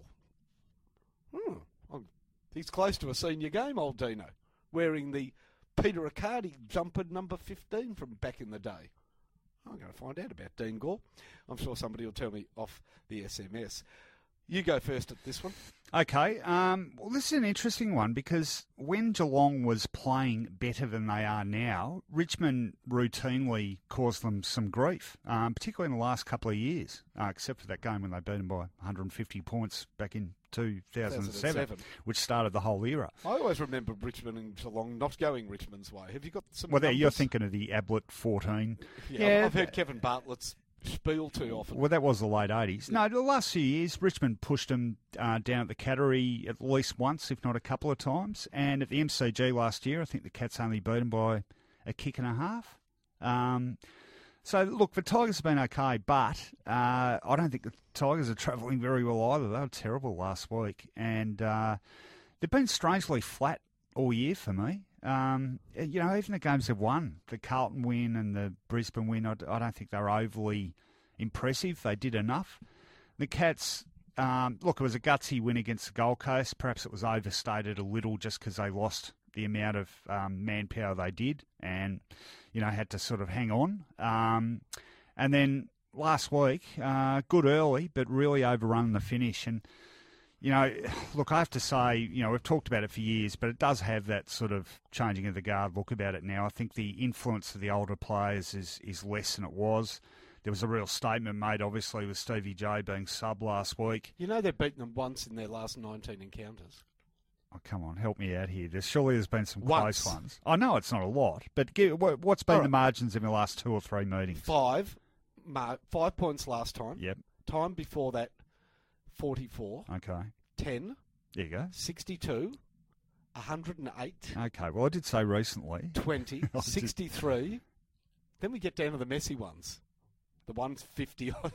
Hmm. I'm- He's close to a senior game, old Dino, wearing the Peter Riccardi jumper number fifteen from back in the day. I'm going to find out about Dean Gore. I'm sure somebody will tell me off the S M S. You go first at this one. Okay, um, well, this is an interesting one because when Geelong was playing better than they are now, Richmond routinely caused them some grief, um, particularly in the last couple of years, uh, except for that game when they beat them by one hundred fifty points back in two thousand seven, two thousand seven. which started the whole era. I always remember Richmond and Geelong not going Richmond's way. Have you got some Well, there, you're numbers? thinking of the Ablett fourteen. Yeah, Yeah, I've heard Kevin Bartlett's spiel too often. Well, that was the late eighties. No, the last few years, Richmond pushed them uh, down at the Cattery at least once, if not a couple of times. And at the M C G last year, I think the Cats only beat them by a kick and a half. Um, so, look, the Tigers have been okay, but uh, I don't think the Tigers are travelling very well either. They were terrible last week. And uh, they've been strangely flat all year for me. Um, you know, even the games they've won, the Carlton win and the Brisbane win, I, I don't think they're overly impressive. They did enough. The Cats, um, look, it was a gutsy win against the Gold Coast. Perhaps it was overstated a little just because they lost the amount of um, manpower they did and, you know, had to sort of hang on. Um, and then last week, uh, good early, but really overrun the finish. And, you know, look, I have to say, you know, we've talked about it for years, but it does have that sort of changing of the guard look about it now. I think the influence of the older players is, is less than it was. There was a real statement made, obviously, with Stevie J being sub last week. You know they've beaten them once in their last nineteen encounters. Oh, come on, help me out here. There's, surely there's been some Once. close ones. I know it's not a lot, but give, what, what's been All the right. margins in the last two or three meetings? Five, mar- five points last time. Yep, Time before that, forty-four. okay. ten, There you go. sixty-two, one hundred eight, Okay, well, I did say recently. twenty, I just- sixty-three. Then we get down to the messy ones. The ones fifty odd.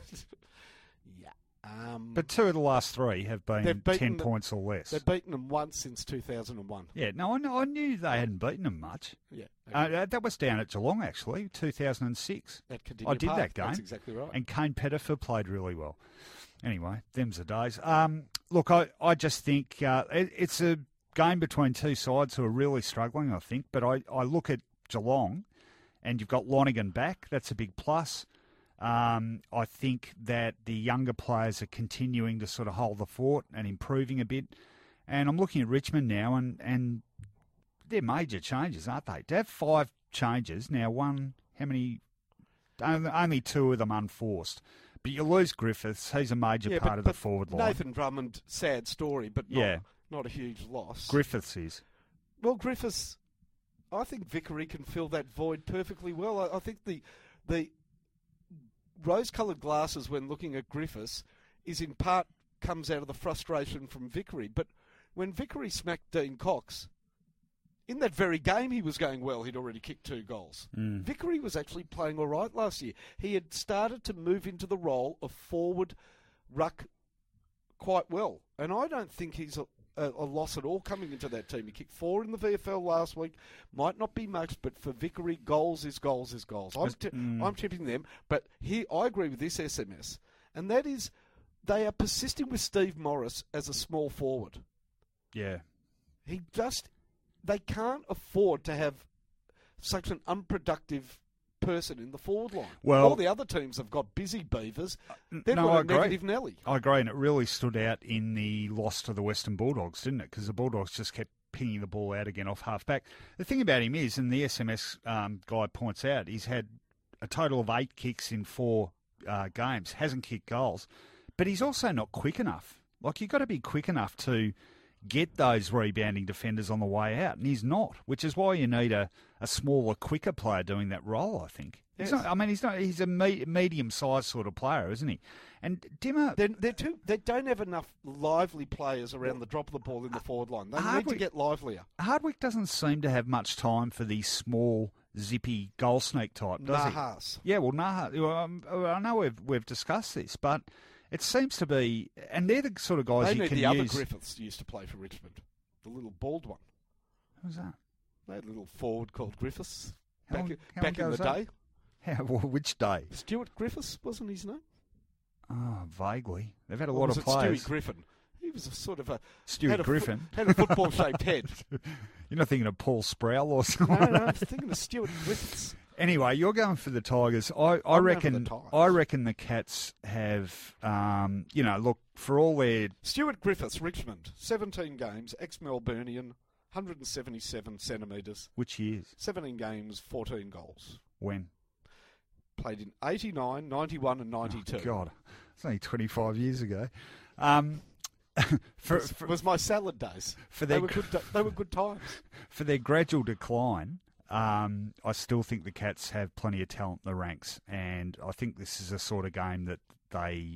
yeah. Um, But two of the last three have been They've beaten ten the- points or less. they've beaten them once since two thousand one. Yeah, no, I, kn- I knew they hadn't beaten them much. Yeah. Uh, that- that was down at Geelong, actually, two thousand six. that I did path. that game. That's exactly right. And Kane Pettifer played really well. Anyway, them's the days. Um, look, I, I just think uh, it, it's a game between two sides who are really struggling, I think. But I, I look at Geelong, and you've got Lonigan back. That's a big plus. Um, I think that the younger players are continuing to sort of hold the fort and improving a bit. And I'm looking at Richmond now, and, and they're major changes, aren't they? To have five changes, now one, how many? Only, only two of them unforced. But you lose Griffiths. He's a major yeah, part but, of but the forward line. Nathan Drummond, sad story, but not, Yeah. not a huge loss. Griffiths is. Well, Griffiths, I think Vickery can fill that void perfectly well. I, I think the the rose-coloured glasses when looking at Griffiths is in part comes out of the frustration from Vickery. But when Vickery smacked Dean Cox, in that very game he was going well. He'd already kicked two goals. Mm. Vickery was actually playing all right last year. He had started to move into the role of forward ruck quite well. And I don't think he's a, a, a loss at all coming into that team. He kicked four in the V F L last week. Might not be much, but for Vickery, goals is goals is goals. I'm, ti- Mm. I'm tipping them. But here, I agree with this S M S. And that is, they are persisting with Steve Morris as a small forward. Yeah. He just, they can't afford to have such an unproductive person in the forward line. Well- all the other teams have got busy beavers. They've no, got I a agree. negative Nelly. I agree, and it really stood out in the loss to the Western Bulldogs, didn't it? Because the Bulldogs just kept pinging the ball out again off half-back. The thing about him is, and the S M S um, guy points out, he's had a total of eight kicks in four uh, games, hasn't kicked goals, but he's also not quick enough. Like, you've got to be quick enough to get those rebounding defenders on the way out, and he's not, which is why you need a, a smaller, quicker player doing that role, I think. Yes. He's not, I mean, he's not. He's a me- medium-sized sort of player, isn't he? And Dimmer... They're, they're too, they don't have enough lively players around the drop of the ball in the forward line. They Hardwick, need to get livelier. Hardwick doesn't seem to have much time for these small, zippy goal sneak type, does Nahas. he? Yeah, well, Nahas... Well, um, I know we've, we've discussed this, but it seems to be... And they're the sort of guys They you need can the other use... Griffiths used to play for Richmond. The little bald one. Who's that? They had a little forward called Griffiths How back, long- how back long in the ago was day. that? How, well, which day? Stuart Griffiths, wasn't his name? Oh, vaguely. They've had a Or lot was of it players. Stewie Griffin? He was a sort of a... Stuart had a fo- Griffin. had a football-shaped head. You're not thinking of Paul Sproul or something? No, no, I was thinking of Stuart Griffiths. Anyway, you're going for the Tigers. I, I I'm going reckon. for the Tigers. I reckon the Cats have. Um, you know, look, for all their Stuart Griffiths, Richmond, seventeen games, ex-Melburnian, one hundred seventy-seven centimetres, which years? seventeen games, fourteen goals. When? Played in eighty-nine, ninety-one and ninety-two. Oh, God, it's only twenty-five years ago. Um, for, was, for, was my salad days. for They their were good. da- They were good times. for their gradual decline, um, I still think the Cats have plenty of talent in the ranks, and I think this is a sort of game that they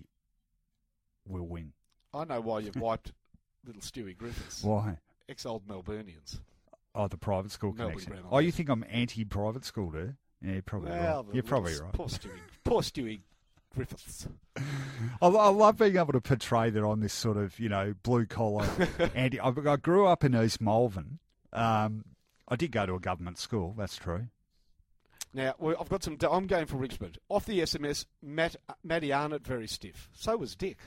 will win. I know why you've wiped little Stewie Griffiths. Why? Ex-old Melburnians. Oh, the private school Melbourne connection. Brown. Oh, you think I'm anti-private school, do you? Yeah, you're probably Well, right. You're the probably little- right. Poor Stewie. Poor Stewie Griffiths. I, I love being able to portray that on this sort of, you know, blue-collar anti... I, I grew up in East Malvern. Um, I did go to a government school, that's true. Now, well, I've got some... I'm going for Richmond. Off the S M S, Matt, Matty Arnott, very stiff. So was Dick.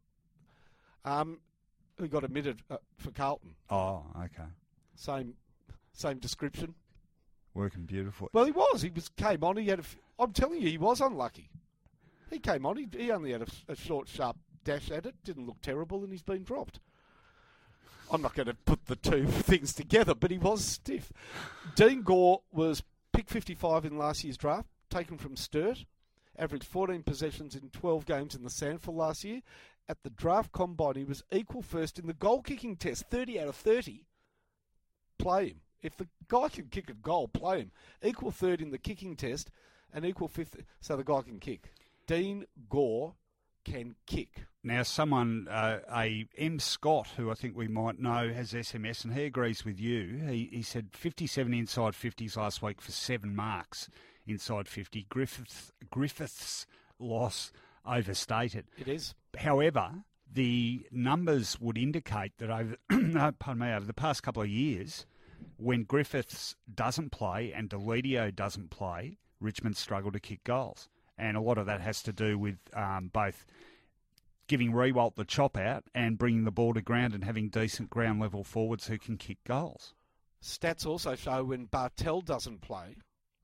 Um, who got admitted uh, for Carlton. Oh, okay. Same same description. Working beautifully. Well, he was. He was came on. He had. A, f- I'm telling you, he was unlucky. He came on. He, he only had a, a short, sharp dash at it. Didn't look terrible, and he's been dropped. I'm not going to put the two things together, but he was stiff. Dean Gore was pick fifty-five in last year's draft, taken from Sturt. Averaged fourteen possessions in twelve games in the Sandford last year. At the draft combine, he was equal first in the goal-kicking test, thirty out of thirty. Play him. If the guy can kick a goal, play him. Equal third in the kicking test and equal fifth, so the guy can kick. Dean Gore can kick. Now, someone, uh, a M. Scott, who I think we might know, has S M S, and he agrees with you. He, he said fifty-seven inside fifties last week for seven marks inside fifty. Griffiths, Griffiths' loss overstated. It is. However, the numbers would indicate that over, no, pardon me, over the past couple of years, when Griffiths doesn't play and Deledio doesn't play, Richmond struggle to kick goals. And a lot of that has to do with um, both giving Rewalt the chop out and bringing the ball to ground and having decent ground level forwards who can kick goals. Stats also show when Bartel doesn't play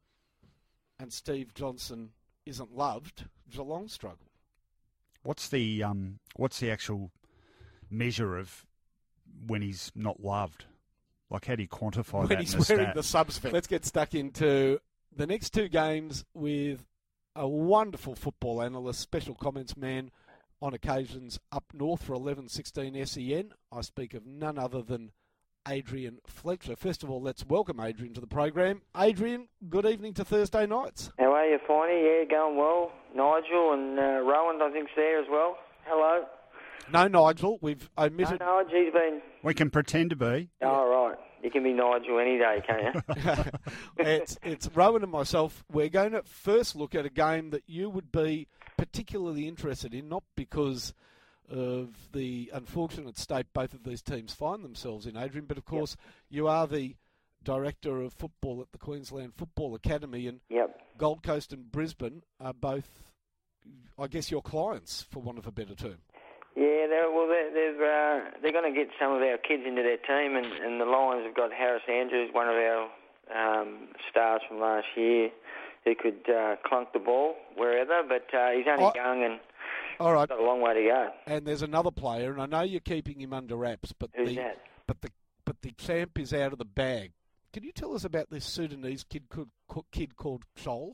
and Steve Johnson isn't loved, Geelong struggle. What's the um, what's the actual measure of when he's not loved? Like, how do you quantify When that he's in a wearing stat? the subs vest. Let's get stuck into the next two games with a wonderful football analyst, special comments man on occasions up north for eleven sixteen S E N. I speak of none other than Adrian Fletcher. First of all, let's welcome Adrian to the program. Adrian, good evening to Thursday nights. How are you, Finey? Yeah, going well. Nigel and uh, Rowan, I think's there as well. Hello. No, Nigel, we've No, omitted... no, he's been... We can pretend to be. Oh, right. You can be Nigel any day, can't you? it's, it's Rowan and myself. We're going to first look at a game that you would be particularly interested in, not because of the unfortunate state both of these teams find themselves in, Adrian, but of course yep. you are the director of football at the Queensland Football Academy, and yep. Gold Coast and Brisbane are both, I guess, your clients, for want of a better term. Yeah, they're, well, they're, they're, uh, they're going to get some of our kids into their team, and, and the Lions have got Harris Andrews, one of our um, stars from last year, who could uh, clunk the ball wherever, but uh, he's only oh, young and all right. got a long way to go. And there's another player, and I know you're keeping him under wraps, but Who's the that? but the but the champ is out of the bag. Can you tell us about this Sudanese kid called, kid called Chol?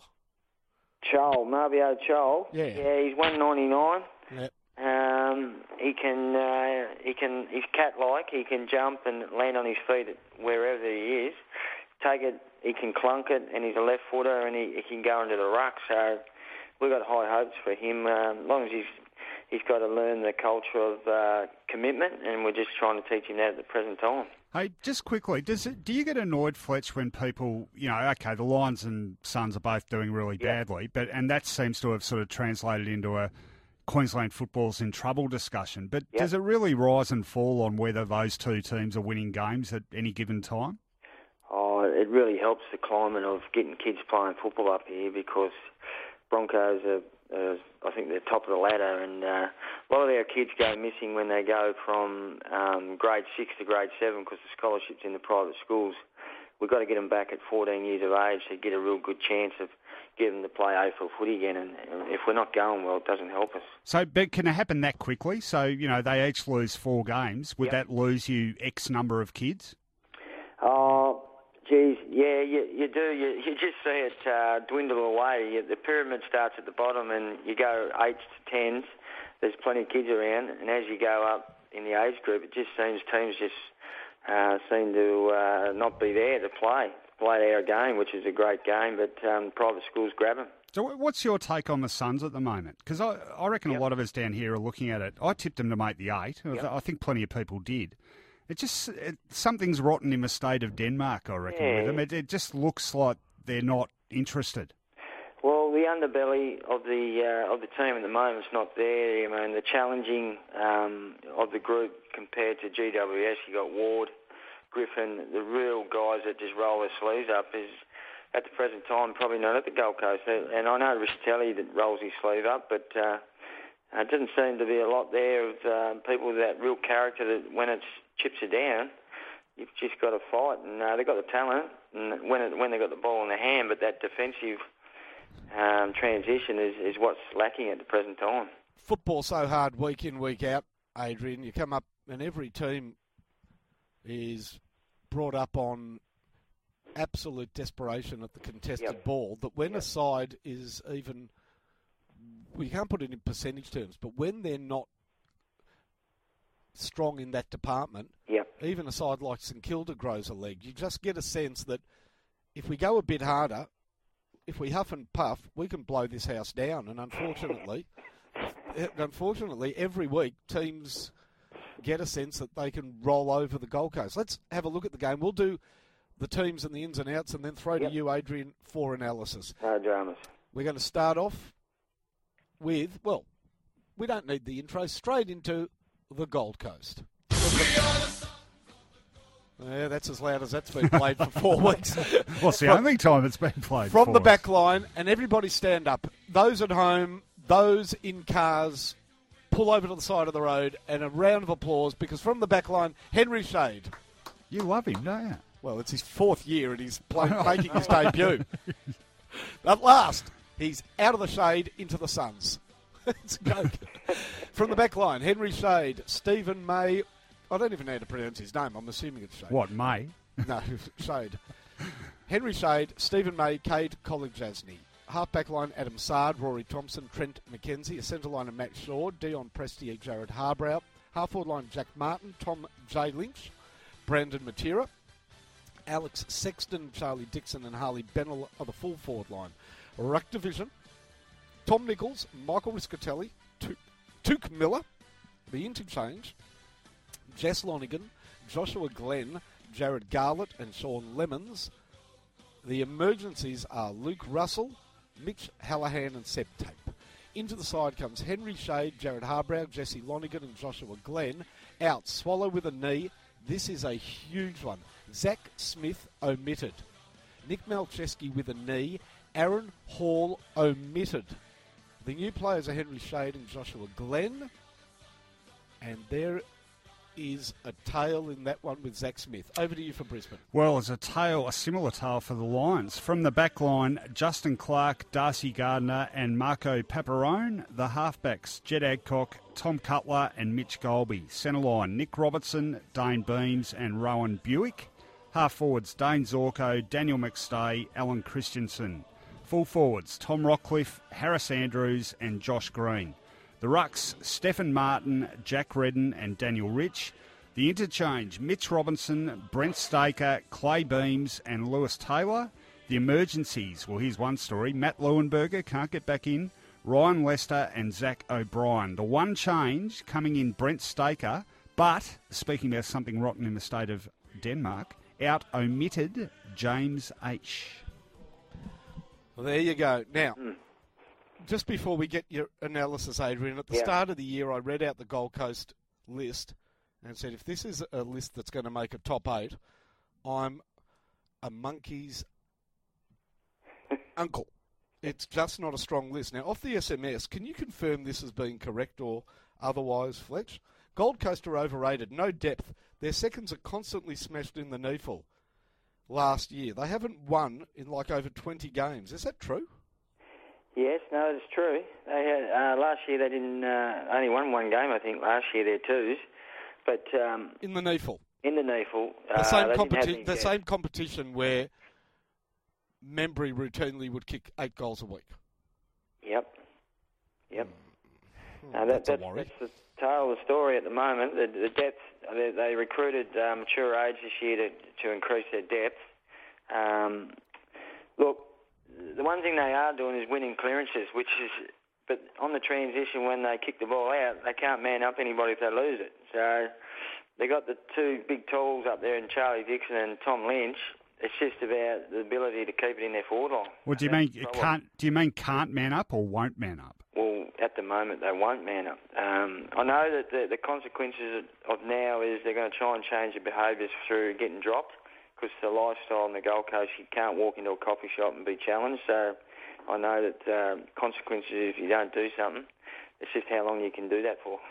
Chol, Marbio Chol. Yeah. Yeah, he's one ninety-nine. Yep. Um, he can, uh, he can, he's cat-like. He can jump and land on his feet wherever he is. Take it, he can clunk it, and he's a left footer, and he, he can go into the ruck. So we've got high hopes for him. Um, as long as he's he's got to learn the culture of uh, commitment, and we're just trying to teach him that at the present time. Hey, just quickly, does it, do you get annoyed, Fletch, when people, you know, okay, the Lions and Suns are both doing really Yeah. badly, but and that seems to have sort of translated into a Queensland football's in trouble discussion. But Yep. does it really rise and fall on whether those two teams are winning games at any given time? Oh, it really helps the climate of getting kids playing football up here because Broncos are, uh, I think, they're top of the ladder, and uh, a lot of our kids go missing when they go from um, grade six to grade seven because the scholarships in the private schools. We've got to get them back at fourteen years of age to get a real good chance of getting them to play A F L footy again, and if we're not going well, it doesn't help us. So, but can it happen that quickly? So, you know, they each lose four games. Would Yep. that lose you X number of kids? Oh, geez, yeah, you, you do. You, you just see it uh, dwindle away. You, the pyramid starts at the bottom and you go eights to tens. There's plenty of kids around, and as you go up in the age group, it just seems teams just uh, seem to uh, not be there to play. Play our game, which is a great game, but um, private schools grab them. So what's your take on the Suns at the moment? Because I, I reckon Yep. a lot of us down here are looking at it. I tipped them to make the eight. Yep. I think plenty of people did. It just it, something's rotten in the state of Denmark, I reckon, Yeah. with them. It, it just looks like they're not interested. Well, the underbelly of the uh, of the team at the moment is not there. I mean, the challenging um, of the group compared to G W S, you got Ward, Griffin, the real guys that just roll their sleeves up is at the present time probably not at the Gold Coast. And I know Riccitelli that rolls his sleeve up, but uh, it doesn't seem to be a lot there of uh, people with that real character that when it chips you down, you've just got to fight. And uh, they've got the talent and when it, when they've got the ball in their hand, but that defensive um, transition is, is what's lacking at the present time. Football's so hard week in, week out, Adrian. You come up and every team is brought up on absolute desperation at the contested Yep. ball, that when Yep. a side is even, we can't put it in percentage terms, but when they're not strong in that department, Yep. even a side like St Kilda grows a leg. You just get a sense that if we go a bit harder, if we huff and puff, we can blow this house down. And unfortunately, unfortunately, every week teams get a sense that they can roll over the Gold Coast. Let's have a look at the game. We'll do the teams and the ins and outs and then throw Yep. to you, Adrian, for analysis. No dramas. We're going to start off with, well, we don't need the intro, straight into the Gold Coast. Yeah, that's as loud as that's been played for four weeks. Well, it's the From- only time it's been played From for the us. back line, and everybody stand up. Those at home, those in cars, pull over to the side of the road, and a round of applause, because from the back line, Henry Shade. You love him, don't you? Well, it's his fourth year and he's play, making his debut. At last, he's out of the shade into the Suns. It's a go. From the back line, Henry Shade, Stephen May. I don't even know how to pronounce his name. I'm assuming it's Shade. What, May? No, Shade. Henry Shade, Stephen May, Cade Collie-Jasny. Half-back line, Adam Sard, Rory Thompson, Trent McKenzie. A centre line of Matt Shaw, Dion Prestia, Jared Harbrow. Half-forward line, Jack Martin, Tom J. Lynch, Brandon Matera. Alex Sexton, Charlie Dixon and Harley Bennell are the full forward line. Ruck division, Tom Nichols, Michael Riccitelli, Tuke Miller, the interchange, Jess Lonigan, Joshua Glenn, Jared Garlett and Sean Lemons. The emergencies are Luke Russell, Mitch Hallahan and Seb Tape. Into the side comes Henry Shade, Jared Harbrow, Jesse Lonigan and Joshua Glenn. Out, Swallow with a knee. This is a huge one. Zach Smith omitted. Nick Malcheski with a knee. Aaron Hall omitted. The new players are Henry Shade and Joshua Glenn. And there is a tail in that one with Zach Smith. Over to you for Brisbane. Well, it's a tale, a similar tale for the Lions. From the back line, Justin Clark, Darcy Gardner and Marco Paparone. The halfbacks, Jed Adcock, Tom Cutler and Mitch Golby. Centre line, Nick Robertson, Dane Beams and Rowan Buick. Half forwards, Dane Zorko, Daniel McStay, Alan Christensen. Full forwards, Tom Rockcliffe, Harris Andrews and Josh Green. The rucks, Stephen Martin, Jack Redden and Daniel Rich. The interchange, Mitch Robinson, Brent Staker, Clay Beams and Lewis Taylor. The emergencies, well, here's one story. Matt Leuenberger can't get back in. Ryan Lester and Zach O'Brien. The one change coming in, Brent Staker, but, speaking about something rotten in the state of Denmark, out omitted James H. Well, there you go. Now... Mm. Just before we get your analysis, Adrian, at the yeah. start of the year, I read out the Gold Coast list and said, if this is a list that's going to make a top eight, I'm a monkey's uncle. It's just not a strong list. Now, off the S M S, can you confirm this as being correct or otherwise, Fletch? Gold Coast are overrated. No depth. Their seconds are constantly smashed in the N E F L last year. They haven't won in like over twenty games. Is that true? Yes, no, it's true. They had uh, last year. They didn't uh, only won one game, I think. Last year, their twos, but um, in the N E F L. In the N E F L, the uh, same competition. The same competition where Membry routinely would kick eight goals a week. Yep. Yep. Hmm, no, that, that's, that's, a worry. that's the tale of the story at the moment. The, the depth. They, they recruited uh, mature age this year to to increase their depth. Um, look. The one thing they are doing is winning clearances, which is, but on the transition when they kick the ball out, they can't man up anybody if they lose it. So they got the two big tools up there in Charlie Dixon and Tom Lynch. It's just about the ability to keep it in their forward line. Well, do you mean it can't? Do you mean can't man up or won't man up? Well, at the moment they won't man up. Um, I know that the, the consequences of now is they're going to try and change their behaviours through getting dropped. Because the lifestyle on the Gold Coast, you can't walk into a coffee shop and be challenged. So I know that uh, consequences if you don't do something. It's just how long you can do that for.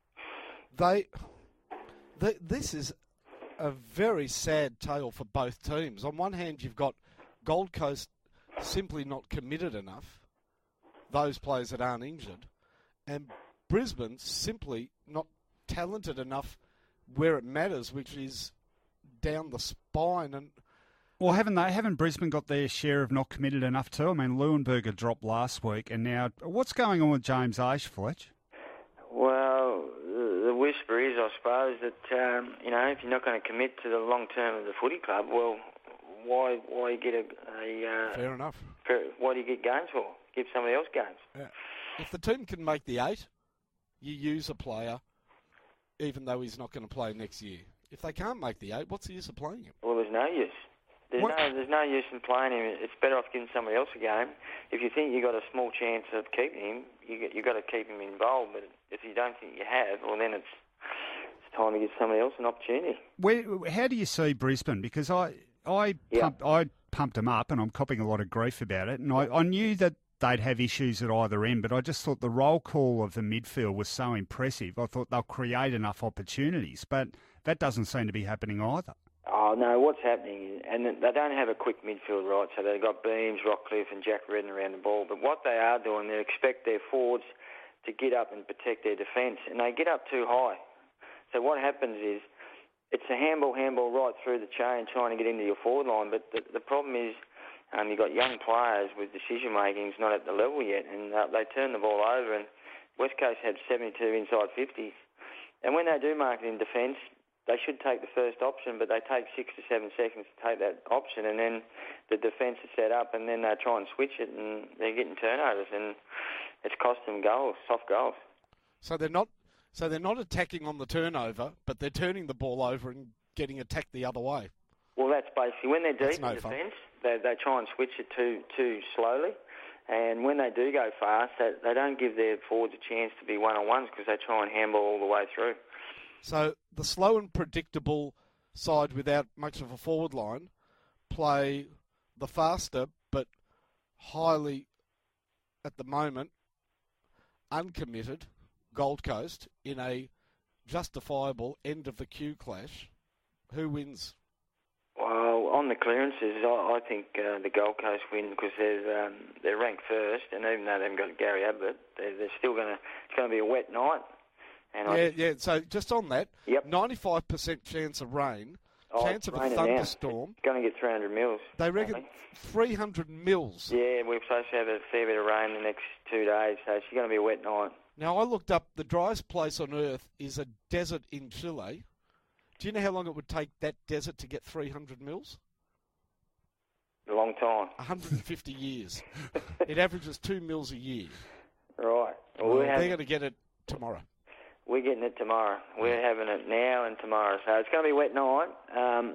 They, they, this is a very sad tale for both teams. On one hand, you've got Gold Coast simply not committed enough, those players that aren't injured, and Brisbane simply not talented enough where it matters, which is down the spine. And well, haven't they? Haven't Brisbane got their share of not committed enough too? I mean, Leuenberger dropped last week, and now what's going on with James Aish, Fletch? Well, the, the whisper is, I suppose, that um, you know, if you're not going to commit to the long term of the footy club, well, why why get a, a uh, fair enough? Fair, why do you get games for? Give somebody else games. Yeah. If the team can make the eight, you use a player, even though he's not going to play next year. If they can't make the eight, what's the use of playing him? Well, there's no use. There's what? no there's no use in playing him. It's better off giving somebody else a game. If you think you've got a small chance of keeping him, you you've got to keep him involved. But if you don't think you have, well, then it's it's time to give somebody else an opportunity. Where, how do you see Brisbane? Because I I yeah. pumped, I pumped them up, and I'm copping a lot of grief about it. And I, I knew that they'd have issues at either end, but I just thought the roll call of the midfield was so impressive. I thought they'll create enough opportunities, but that doesn't seem to be happening either. Oh, no, what's happening, and they don't have a quick midfield, right, so they've got Beams, Rockcliffe and Jack Redden around the ball, but what they are doing, they expect their forwards to get up and protect their defence, and they get up too high. So what happens is, it's a handball, handball right through the chain trying to get into your forward line, but the, the problem is, Um, you've got young players with decision-making not at the level yet, and uh, they turn the ball over, and West Coast had seventy-two inside fifties. And when they do mark it in defence, they should take the first option, but they take six to seven seconds to take that option, and then the defence is set up, and then they try and switch it, and they're getting turnovers, and it's cost them goals, soft goals. So they're not, so they're not attacking on the turnover, but they're turning the ball over and getting attacked the other way. Well, that's basically when they're deep no in defence, they, they try and switch it too too slowly, and when they do go fast, they, they don't give their forwards a chance to be one-on-ones because they try and handball all the way through. So the slow and predictable side without much of a forward line play the faster but highly, at the moment, uncommitted Gold Coast in a justifiable end of the queue clash, who wins? Well, on the clearances, I, I think uh, the Gold Coast win because they're um, they're ranked first, and even though they haven't got Gary Ablett, they're, they're still going to. It's going to be a wet night. And yeah, I, yeah. So just on that, Yep. ninety-five percent chance of rain, oh, chance it's of a raining now. thunderstorm. It's going to get three hundred mils. They reckon apparently. three hundred mils. Yeah, we're supposed to have a fair bit of rain the next two days, so it's going to be a wet night. Now, I looked up, the driest place on Earth is a desert in Chile. Do you know how long it would take that desert to get three hundred mils? A long time. one hundred fifty years. It averages two mils a year. Right. Well, Well, we're, they're having, going to get it tomorrow. we're getting it tomorrow. We're having it now and tomorrow, so it's going to be a wet night. Um,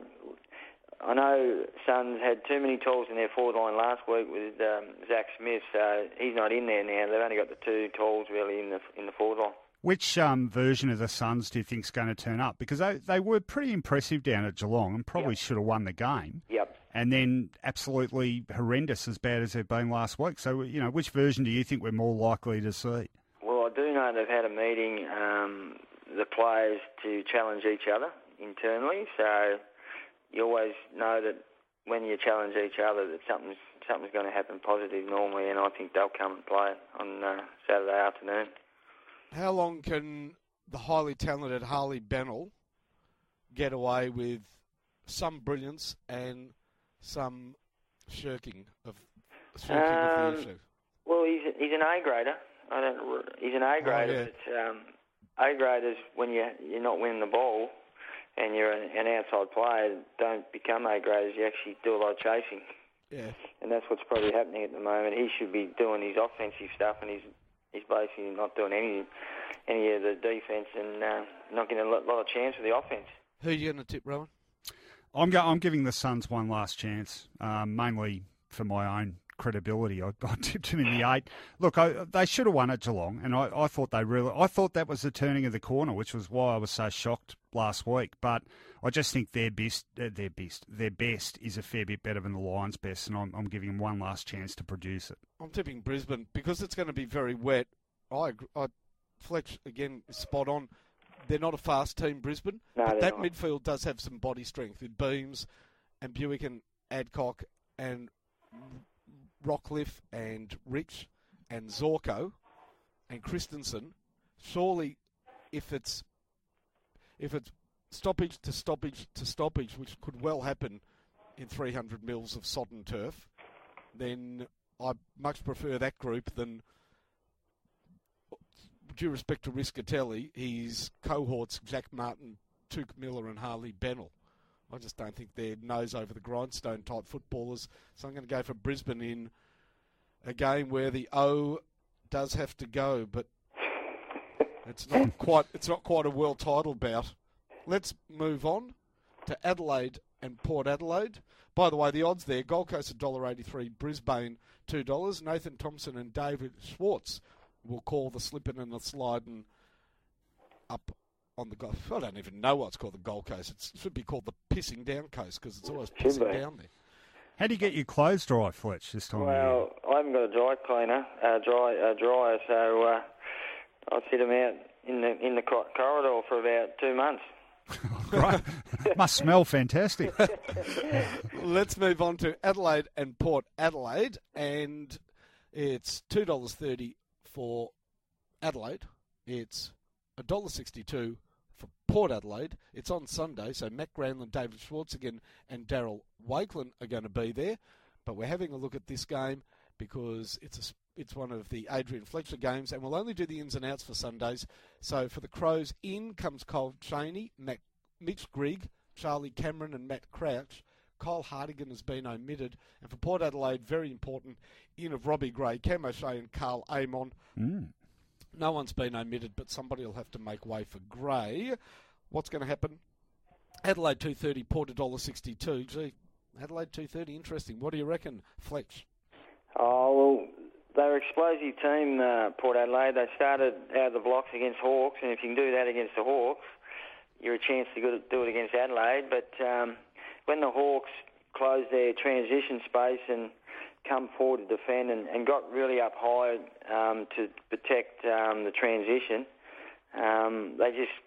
I know Suns had too many tools in their forward line last week with um, Zach Smith, so he's not in there now. They've only got the two tools really in the in the forward line. Which um, version of the Suns do you think is going to turn up? Because they, they were pretty impressive down at Geelong and probably Yep. should have won the game. Yep. And then absolutely horrendous, as bad as they've been last week. So, you know, which version do you think we're more likely to see? Well, I do know they've had a meeting, um, the players, to challenge each other internally. So you always know that when you challenge each other, that something's something's going to happen positive normally, and I think they'll come and play on uh, Saturday afternoon. How long can the highly talented Harley Bennell get away with some brilliance and some shirking of shirking Um, of the issue? Well, he's he's an A grader. I don't. He's an A grader. Oh, yeah. But um, A graders, when you you're not winning the ball and you're an, an outside player, don't become A graders. You actually do a lot of chasing, Yeah. and that's what's probably happening at the moment. He should be doing his offensive stuff, and he's he's basically not doing any any of the defence and uh, not getting a lot, lot of chance for the offence. Who are you going to tip, Rowan? I'm go- I'm giving the Suns one last chance, um, mainly for my own credibility. I, I tipped them in the eight. Look, I, they should have won at Geelong, and I, I thought they really. I thought that was the turning of the corner, which was why I was so shocked last week. But I just think their best, uh, their best, their best is a fair bit better than the Lions' best, and I'm, I'm giving them one last chance to produce it. I'm tipping Brisbane because it's going to be very wet. I, agree, I Fletch again is spot on. They're not a fast team, Brisbane, No, but they're that not. midfield does have some body strength with Beams and Buick and Adcock and Rockcliffe and Rich and Zorko and Christensen. Surely, if it's if it's stoppage to stoppage to stoppage, which could well happen in three hundred mils of sodden turf, then I much prefer that group than, due respect to Riscatelli, his cohorts, Jack Martin, Tuke Miller and Harley Bennell. I just don't think they're nose over the grindstone type footballers. So I'm going to go for Brisbane in a game where the O does have to go, but it's not quite it's not quite a world title bout. Let's move on to Adelaide and Port Adelaide. By the way, the odds there, Gold Coast one dollar eighty-three, Brisbane two dollars. Nathan Thompson and David Schwartz will call the slipping and the sliding up on the Gold. I don't even know what's called the Gold Coast. It's, it should be called the pissing down coast because it's always Should pissing be. down there. How do you get your clothes dry, Fletch, this time of year? Well, I haven't got a dry cleaner, uh, dry uh, dryer, so uh, I'll sit them out in the in the co- corridor for about two months. Great. Must smell fantastic. Let's move on to Adelaide and Port Adelaide, and it's two dollars thirty for Adelaide. It's one dollar sixty-two for Port Adelaide. It's on Sunday, so Matt Granlund, David Schwartz again, and Daryl Wakeland are going to be there. But we're having a look at this game because it's a, it's one of the Adrian Fletcher games, and we'll only do the ins and outs for Sundays. So for the Crows, in comes Cole Chaney, Mac, Mitch Grigg, Charlie Cameron, and Matt Crouch. Kyle Hartigan has been omitted. And for Port Adelaide, very important, in of Robbie Gray, Cam O'Shea, and Carl Amon. Mm. No one's been omitted, but somebody will have to make way for Gray. What's going to happen? Adelaide two thirty, Port one dollar sixty-two. Gee, Adelaide two thirty, interesting. What do you reckon, Fletch? Oh, well, they're an explosive team, uh, Port Adelaide. They started out of the blocks against Hawks, and if you can do that against the Hawks, you're a chance to go- do it against Adelaide. But um, when the Hawks closed their transition space and come forward to defend and, and got really up high um, to protect um, the transition, um, they just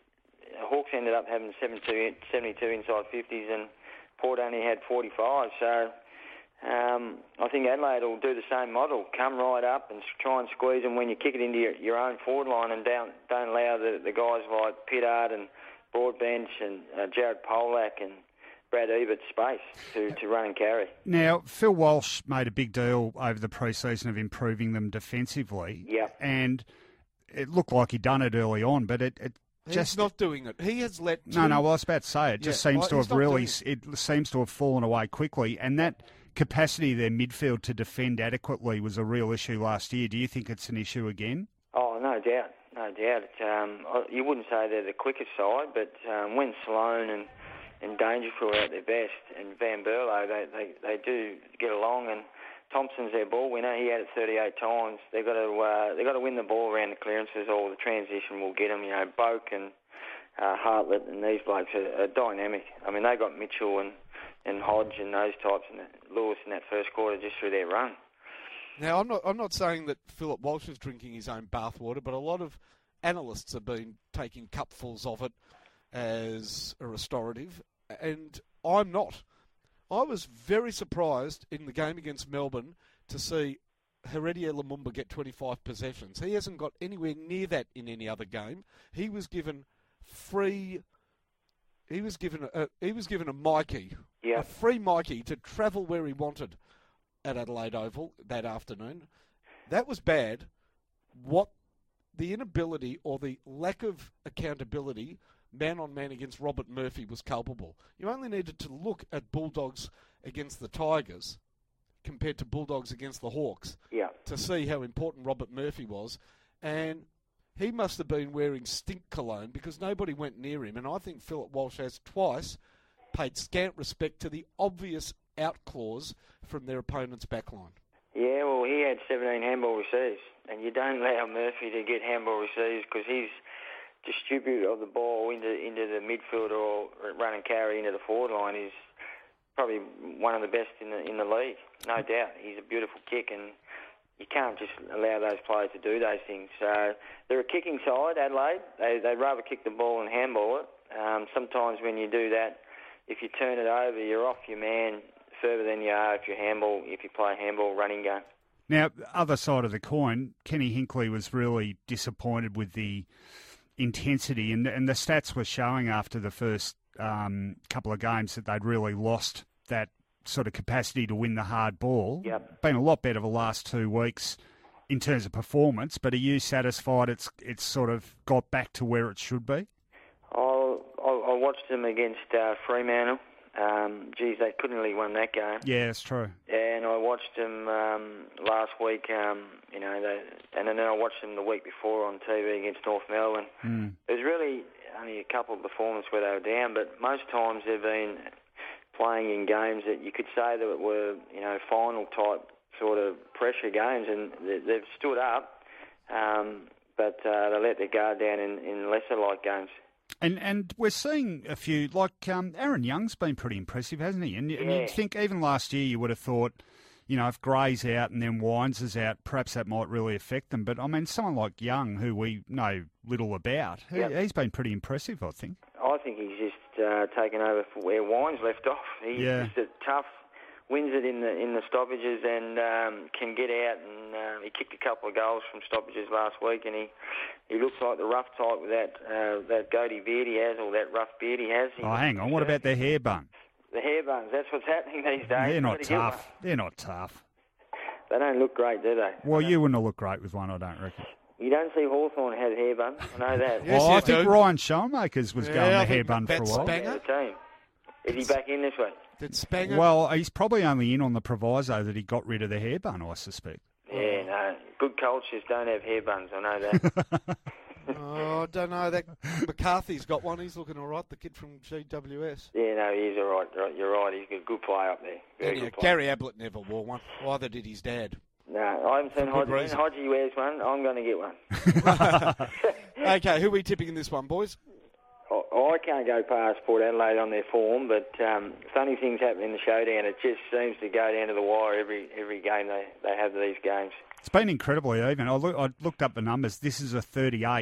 Hawks ended up having seventy-two, seventy-two inside fifties, and Port only had forty-five. So um, I think Adelaide will do the same model: come right up and try and squeeze them when you kick it into your, your own forward line, and don't don't allow the, the guys like Pittard and Broadbench and uh, Jared Polak and Brad Ebert's space to, to run and carry. Now, Phil Walsh made a big deal over the pre-season of improving them defensively. Yeah. And it looked like he'd done it early on, but it, it He's just... not doing it. He has let... No, two... no, well, I was about to say, it just Yeah, seems well, to he's have not really... doing It seems to have fallen away quickly, and that capacity of their midfield to defend adequately was a real issue last year. Do you think it's an issue again? Oh, no doubt. No doubt. Um, you wouldn't say they're the quickest side, but um, when Sloane and... and Dangerfield are at their best, and Van Berlo, they, they, they do get along, and Thompson's their ball winner. He had it thirty-eight times. They've got to uh, they've got to win the ball around the clearances, or the transition will get them. You know, Boak and uh, Hartlett and these blokes are, are dynamic. I mean, they got Mitchell and, and Hodge and those types, and Lewis in that first quarter just through their run. Now, I'm not I'm not saying that Philip Walsh is drinking his own bathwater, but a lot of analysts have been taking cupfuls of it as a restorative, and I'm not. I was very surprised in the game against Melbourne to see Heredia Lumumba get twenty-five possessions. He hasn't got anywhere near that in any other game. He was given free. He was given a he was given a Mikey, yeah. a free Mikey to travel where he wanted at Adelaide Oval that afternoon. That was bad. What the inability or the lack of accountability man-on-man against Robert Murphy was culpable. You only needed to look at Bulldogs against the Tigers compared to Bulldogs against the Hawks yeah. to see how important Robert Murphy was. And he must have been wearing stink cologne because nobody went near him. And I think Philip Walsh has twice paid scant respect to the obvious out clause from their opponent's backline. Yeah, well, he had seventeen handball receives, and you don't allow Murphy to get handball receives because he's distributor of the ball into into the midfield or run and carry into the forward line is probably one of the best in the in the league, no doubt. He's a beautiful kick, and you can't just allow those players to do those things. So they're a kicking side, Adelaide. They they'd rather kick the ball and handball it. Um, sometimes when you do that, if you turn it over, you're off your man further than you are if you handball if you play a handball running game. Now, other side of the coin, Kenny Hinkley was really disappointed with the intensity, and and the stats were showing after the first um, couple of games that they'd really lost that sort of capacity to win the hard ball. Yep. Been a lot better the last two weeks in terms of performance, but are you satisfied it's it's sort of got back to where it should be? I, I watched them against uh, Fremantle. Um, geez, they couldn't really win that game. Yeah, it's true. And I watched them um, last week, um, you know, they, and then I watched them the week before on T V against North Melbourne. Mm. It was really only a couple of performances where they were down, but most times they've been playing in games that you could say that were, you know, final type sort of pressure games, and they've stood up, um, but uh, they let their guard down in, in lesser like games. And and we're seeing a few, like um, Aaron Young's been pretty impressive, hasn't he? And, yeah. and you'd think even last year you would have thought, you know, if Gray's out and then Wines is out, perhaps that might really affect them. But, I mean, someone like Young, who we know little about, he, yep. he's been pretty impressive, I think. I think he's just uh, taken over for where Wines left off. He's yeah. just a tough, wins it in the in the stoppages and um, can get out. And uh, he kicked a couple of goals from stoppages last week, and he, he looks like the rough type with that uh, that goatee beard he has, or that rough beard he has. He oh, hang on. What about the hair bun? The hair buns. That's what's happening these days. They're not tough. They're not tough. They don't look great, do they? Well, you wouldn't look great with one, I don't reckon. You don't see Hawthorn have hair buns. I know that. Yes, well, you I think do. Ryan Schoenmakers was Yeah, going I the hair think bun for a that's while. Spanger. Yeah, the team. Is he back in this week? Did Spanger? Well, he's probably only in on the proviso that he got rid of the hair bun, I suspect. Yeah, no. Good cultures don't have hair buns. I know that. oh, I don't know. That McCarthy's got one. He's looking all right. The kid from G W S. Yeah, no, he is all right. right. You're right. He's a good player up there. Very Yeah, good player. Gary Ablett never wore one. Either did his dad. No, I haven't seen For good Hodgie. reason. Hodgie wears one. I'm going to get one. Okay, who are we tipping in this one, boys? I, I can't go past Port Adelaide on their form, but um, funny things happen in the showdown. It just seems to go down to the wire every every game they, they have these games. It's been incredibly even. I, look, I looked up the numbers. This is a thirty-eighth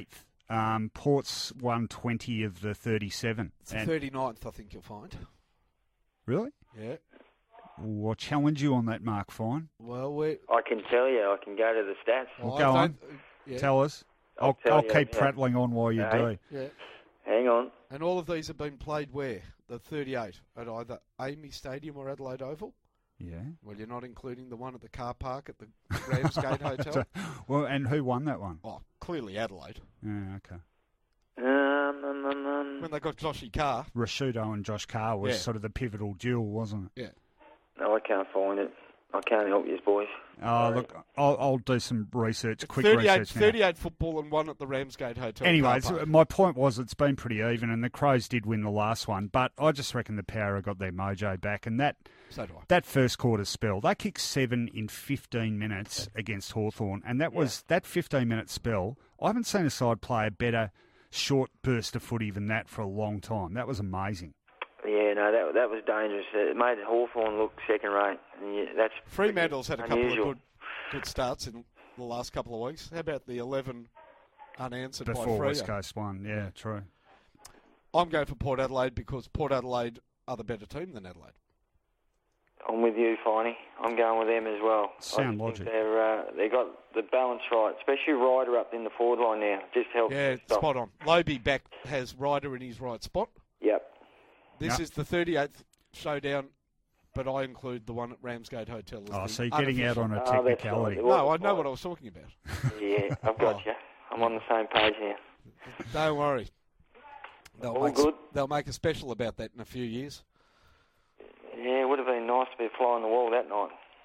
Um, Port's won twenty of the thirty-seven. It's the thirty-ninth, I think you'll find. Really? Yeah. Well, I challenge you on that, Mark Fine. Well, we. I can tell you. I can go to the stats. Well, I go don't- on. Yeah. Tell us. I'll I'll, tell I'll you, keep yeah. prattling on while you Okay. do. Yeah. Hang on. And all of these have been played where? The thirty-eight at either Amy Stadium or Adelaide Oval? Yeah. Well, you're not including the one at the car park at the Ramsgate Hotel? Well, and who won that one? Oh, clearly Adelaide. Yeah, okay. Um, um, um, um. When they got Joshy Carr. Rashudo and Josh Carr was Yeah. sort of the pivotal duel, wasn't it? Yeah. No, I can't find it. I can't help you, boys. Oh, Sorry. look, I'll, I'll do some research, quick thirty-eight, research now. thirty-eight football and one at the Ramsgate Hotel. Anyway, car park. my point was it's been pretty even, and the Crows did win the last one, but I just reckon the Power got their mojo back, and that So do I. that first quarter spell, they kicked seven in fifteen minutes against Hawthorn, and that was that fifteen-minute spell. I haven't seen a side play a better short burst of footy than that for a long time. That was amazing. Yeah, no, that that was dangerous. It made Hawthorn look second rate. And yeah, that's Fremantle's had a couple unusual. of good good starts in the last couple of weeks. How about the eleven unanswered Before by West Freo? Coast won, yeah, true. I'm going for Port Adelaide because Port Adelaide are the better team than Adelaide. I'm with you, Finey. I'm going with them as well. Sound I logic. Think they're uh, they got the balance right, especially Ryder up in the forward line now. Just helps. Yeah, stop. spot on. Lobie back has Ryder in his right spot. Yep. This Yep. is the thirty-eighth showdown, but I include the one at Ramsgate Hotel. As Oh, the so you're getting out on a Oh, that's technicality. right. No, I know what I was talking about. Yeah, I've got Oh. you. I'm on the same page now. Don't worry. They'll All make, good. They'll make a special about that in a few years. Yeah, it would have been nice to be a fly on the wall that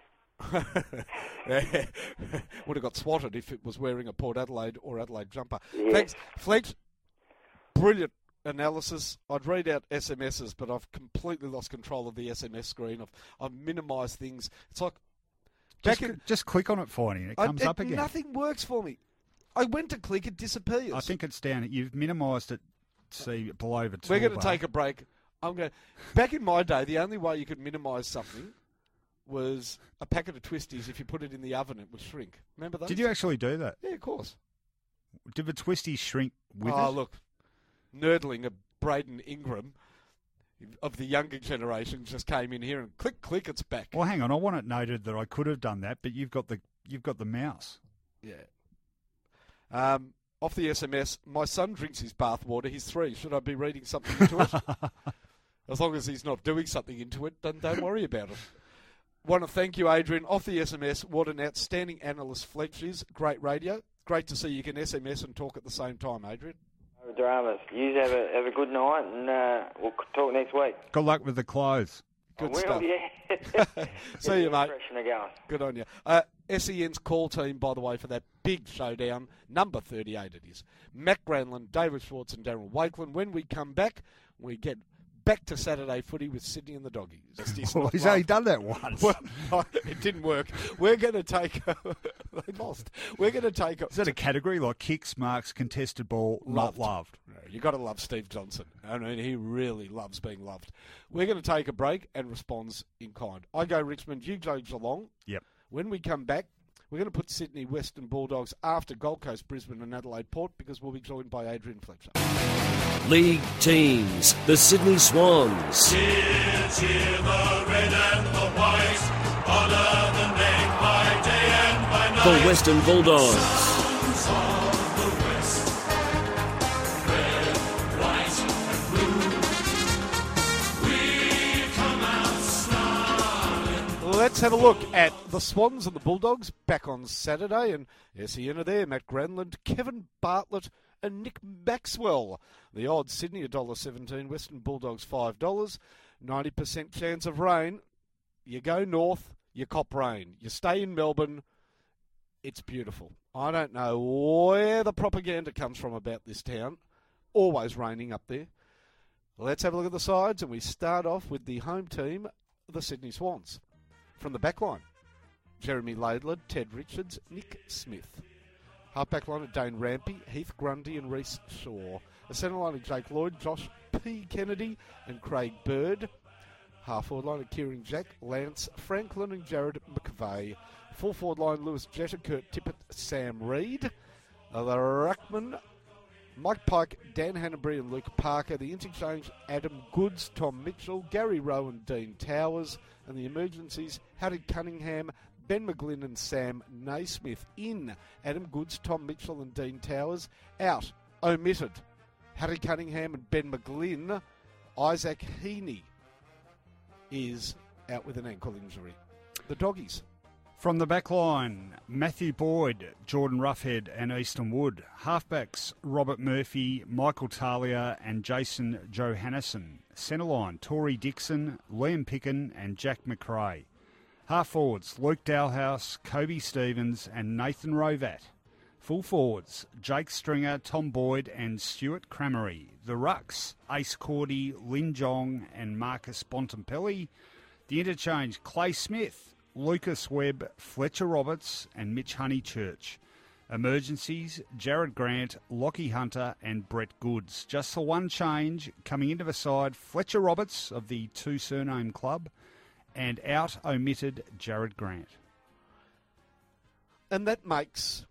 night. Would have got swatted if it was wearing a Port Adelaide or Adelaide jumper. Yeah. Thanks, Flex. Brilliant analysis. I'd read out S M Ses, but I've completely lost control of the S M S screen. I've, I've minimised things. It's like back Just, in, just click on it, Finey, and it I- comes it- up again. Nothing works for me. I went to click, it disappears. I think it's down. You've minimised it, see, below the we're going to toolbar. take a break. I'm going. Back in my day, the only way you could minimise something was a packet of twisties. If you put it in the oven, it would shrink. Remember those? Did you actually do that? Yeah, of course. Did the twisties shrink with oh, it? look, nerdling of Braden Ingram of the younger generation just came in here and click, click, it's back. Well, hang on. I want it noted that I could have done that, but you've got the you've got the mouse. Yeah. Um, off the S M S, my son drinks his bath water. He's three. Should I be reading something into it? As long as he's not doing something into it, then don't worry about it. Want to thank you, Adrian. Off the S M S, what an outstanding analyst Fletch is. Great radio. Great to see you can S M S and talk at the same time, Adrian. No dramas. You have a have a good night, and uh, we'll talk next week. Good luck with the clothes. Good I will, stuff. Yeah. See you, mate. Freshener going. Good on you. Uh, S E N's call team, by the way, for that big showdown, number thirty-eight it is. Matt Granlund, David Schwartz and Darren Wakeland. When we come back, we get back to Saturday footy with Sydney and the Doggies. It's just Well, not he's love. only done that once. Well, it didn't work. We're going to take... they lost. We're going to take... Is that a category like kicks, marks, contested ball, Loved. not loved? No, you got to love Steve Johnson. I mean, he really loves being loved. We're going to take a break and responds in kind. I go Richmond, you go Geelong. Yep. When we come back, we're going to put Sydney Western Bulldogs after Gold Coast, Brisbane and Adelaide Port because we'll be joined by Adrian Fletcher. League teams, the Sydney Swans. Cheer, cheer the red and the white. Honour the name by day and by night. The Western Bulldogs. Sons of the West. Red, white and blue. We come out snarling. Let's have a look at the Swans and the Bulldogs back on Saturday. And S E N are there, Matt Granlund, Kevin Bartlett and Nick Maxwell. The odds, Sydney one dollar seventeen, Western Bulldogs five dollars. ninety percent chance of rain. You go north, you cop rain. You stay in Melbourne, it's beautiful. I don't know where the propaganda comes from about this town. Always raining up there. Let's have a look at the sides, and we start off with the home team, the Sydney Swans. From the back line, Jeremy Laidler, Ted Richards, Nick Smith. Half-back line of Dane Rampy, Heath Grundy and Reece Shaw. The centre line of Jake Lloyd, Josh P. Kennedy and Craig Bird. Half-forward line of Kieran Jack, Lance Franklin and Jared McVeigh. Full-forward line, Lewis Jetta, Kurt Tippett, Sam Reid. Uh, the ruckman, Mike Pike, Dan Hanbury and Luke Parker. The interchange, Adam Goods, Tom Mitchell, Gary Rowe and Dean Towers. And the emergencies, Harry Cunningham, Ben McGlynn and Sam Naismith. In, Adam Goods, Tom Mitchell and Dean Towers. Out, omitted, Harry Cunningham and Ben McGlynn. Isaac Heaney is out with an ankle injury. The Doggies. From the back line, Matthew Boyd, Jordan Roughhead and Easton Wood. Halfbacks, Robert Murphy, Michael Talia and Jason Johannesson. Centreline, Tory Dixon, Liam Picken and Jack McRae. Half forwards, Luke Dalhouse, Kobe Stevens and Nathan Rovat. Full forwards, Jake Stringer, Tom Boyd and Stuart Cramery. The Rucks, Ace Cordy, Lin Jong and Marcus Bontempelli. The interchange, Clay Smith, Lucas Webb, Fletcher Roberts and Mitch Honeychurch. Emergencies, Jared Grant, Lockie Hunter and Brett Goods. Just the one change coming into the side, Fletcher Roberts of the two surname club, and out omitted Jared Grant. And that makes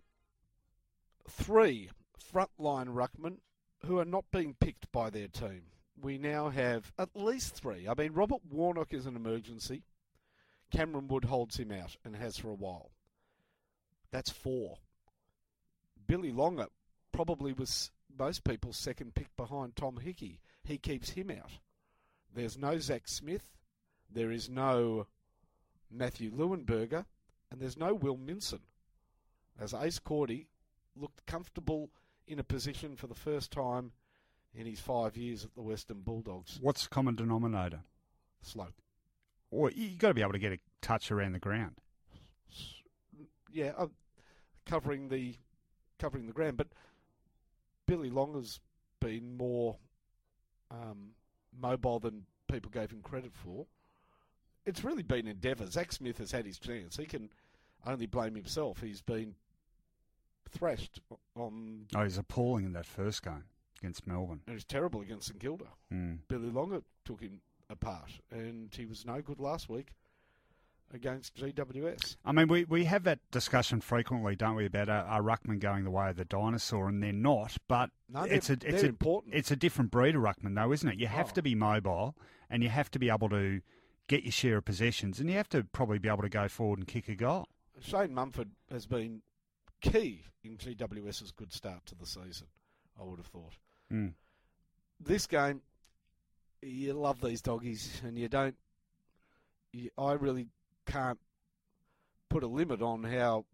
three frontline ruckmen who are not being picked by their team. We now have at least three. I mean, Robert Warnock is an emergency. Cameron Wood holds him out and has for a while. That's four. Billy Longer probably was most people's second pick behind Tom Hickey. He keeps him out. There's no Zach Smith. There is no Matthew Leuenberger. And there's no Will Minson. As Ace Cordy looked comfortable in a position for the first time in his five years at the Western Bulldogs. What's the common denominator? Slow. Well, you've got to be able to get a touch around the ground. Yeah, uh, covering the covering the ground. But Billy Longer's been more um, mobile than people gave him credit for. It's really been endeavour. Zach Smith has had his chance. He can only blame himself. He's been thrashed on... Oh, he's appalling in that first game against Melbourne. And he was terrible against St Kilda. Mm. Billy Longer took him apart, and he was no good last week against G W S. I mean, we, we have that discussion frequently, don't we, about our, our ruckman going the way of the dinosaur, and they're not. But no, it's a it's a important. It's a different breed of ruckman, though, isn't it? You have oh. to be mobile, and you have to be able to get your share of possessions, and you have to probably be able to go forward and kick a goal. Shane Mumford has been key in G W S's good start to the season, I would have thought. Mm. This game, you love these doggies, and you don't... You, I really can't put a limit on how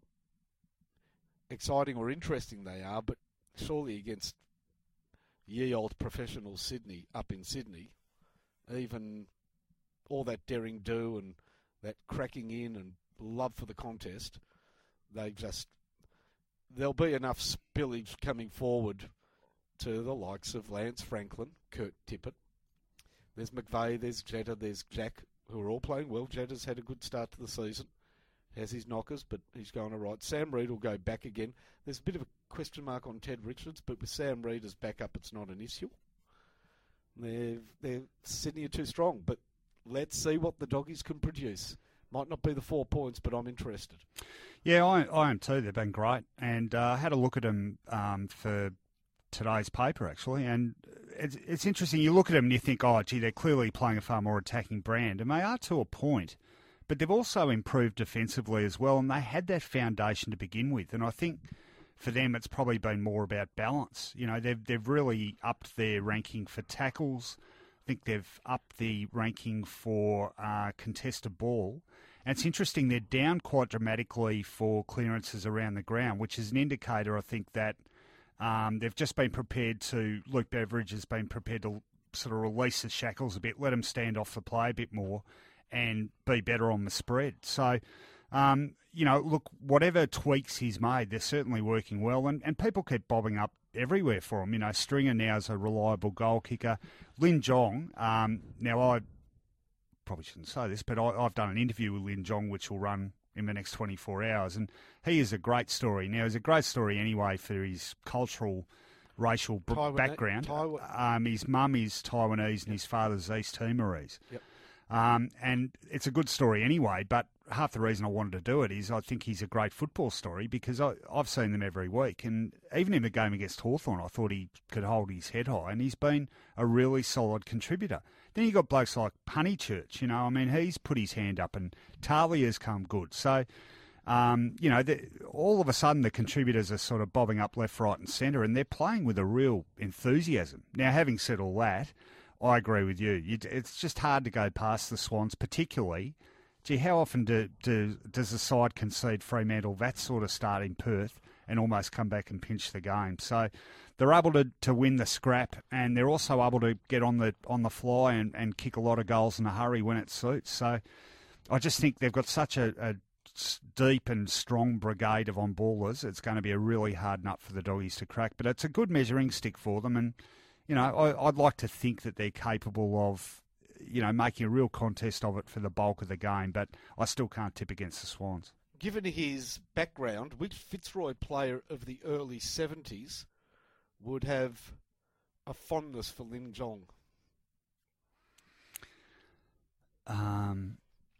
exciting or interesting they are, but surely against ye old professional Sydney up in Sydney, even all that daring do and that cracking in and love for the contest, they just... There'll be enough spillage coming forward to the likes of Lance Franklin, Kurt Tippett. There's McVeigh, there's Jetta, there's Jack, who are all playing well. Jetta's had a good start to the season. Has his knockers, but he's going all right. Sam Reid will go back again. There's a bit of a question mark on Ted Richards, but with Sam Reid as backup, it's not an issue. They're, they're Sydney are too strong, but let's see what the doggies can produce. Might not be the four points, but I'm interested. Yeah, I, I am too. They've been great. And I uh, had a look at them um, for today's paper, actually. And it's, it's interesting. You look at them and you think, oh, gee, they're clearly playing a far more attacking brand. And they are to a point. But they've also improved defensively as well. And they had that foundation to begin with. And I think for them, it's probably been more about balance. You know, they've, they've really upped their ranking for tackles. I think they've upped the ranking for uh, contested ball. And it's interesting, they're down quite dramatically for clearances around the ground, which is an indicator, I think, that um, they've just been prepared to, Luke Beveridge has been prepared to sort of release the shackles a bit, let them stand off the play a bit more and be better on the spread. So, um, you know, look, whatever tweaks he's made, they're certainly working well. And, and people keep bobbing up everywhere for him. You know, Stringer now is a reliable goal kicker. Lin Jong, um, now I... probably shouldn't say this, but I, I've done an interview with Lin Jong, which will run in the next twenty-four hours, and he is a great story. Now, he's a great story anyway for his cultural, racial b- Taiwan, background. Taiwan. Um, his mum is Taiwanese and his father's East Timorese. Yep. Um, and it's a good story anyway, but half the reason I wanted to do it is I think he's a great football story because I, I've seen them every week. And even in the game against Hawthorn, I thought he could hold his head high, and he's been a really solid contributor. Then you got blokes like Honeychurch, you know, I mean, he's put his hand up, and Talia's come good. So, um, you know, the, all of a sudden the contributors are sort of bobbing up left, right and centre, and they're playing with a real enthusiasm. Now, having said all that, I agree with you. you. It's just hard to go past the Swans, particularly. Gee, how often do, do, does the side concede Fremantle that sort of start in Perth and almost come back and pinch the game? So they're able to, to win the scrap, and they're also able to get on the on the fly and, and kick a lot of goals in a hurry when it suits. So I just think they've got such a, a deep and strong brigade of on-ballers. It's going to be a really hard nut for the Doggies to crack, but it's a good measuring stick for them. And you know, I, I'd like to think that they're capable of, you know, making a real contest of it for the bulk of the game, but I still can't tip against the Swans. Given his background, which Fitzroy player of the early seventies would have a fondness for Lim Jong? Um,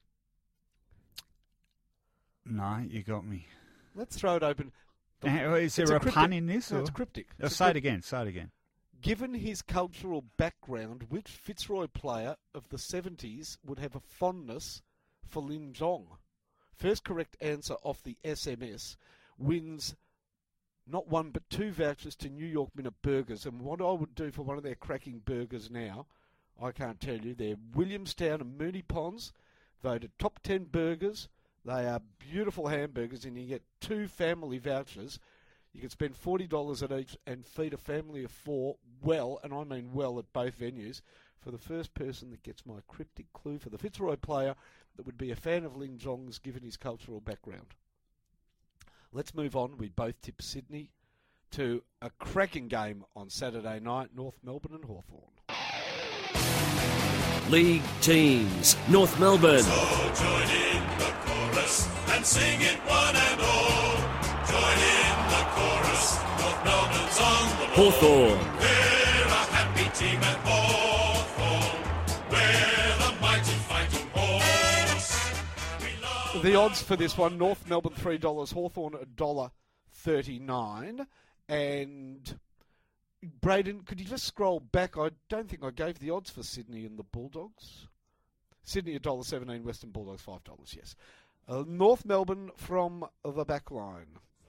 no, you got me. Let's throw it open. Uh, Is there It's a, cryptic- pun in this? No, or? it's cryptic. Uh, It's a say it crypt- again, say it again. Given his cultural background, which Fitzroy player of the seventies would have a fondness for Lim Jong? First correct answer off the S M S wins not one but two vouchers to New York Minute Burgers. And what I would do for one of their cracking burgers now, I can't tell you. They're Williamstown and Moonee Ponds, voted top ten burgers. They are beautiful hamburgers, and you get two family vouchers. You can spend forty dollars at each and feed a family of four well, and I mean well, at both venues, for the first person that gets my cryptic clue for the Fitzroy player that would be a fan of Lim Jong's given his cultural background. Let's move on. We both tip Sydney to a cracking game on Saturday night, North Melbourne and Hawthorn. League teams, North Melbourne. So join in the chorus and sing it one and all. Join in the chorus, North Melbourne's on the ball. Hawthorn. We're a happy team at Hawthorn. We're the mighty fighting horse. We love The odds for this one, North Melbourne three dollars, Hawthorn one dollar thirty-nine. And Braden, could you just scroll back? I don't think I gave the odds for Sydney and the Bulldogs. Sydney one dollar seventeen, Western Bulldogs five dollars, yes. Uh, North Melbourne from the back line.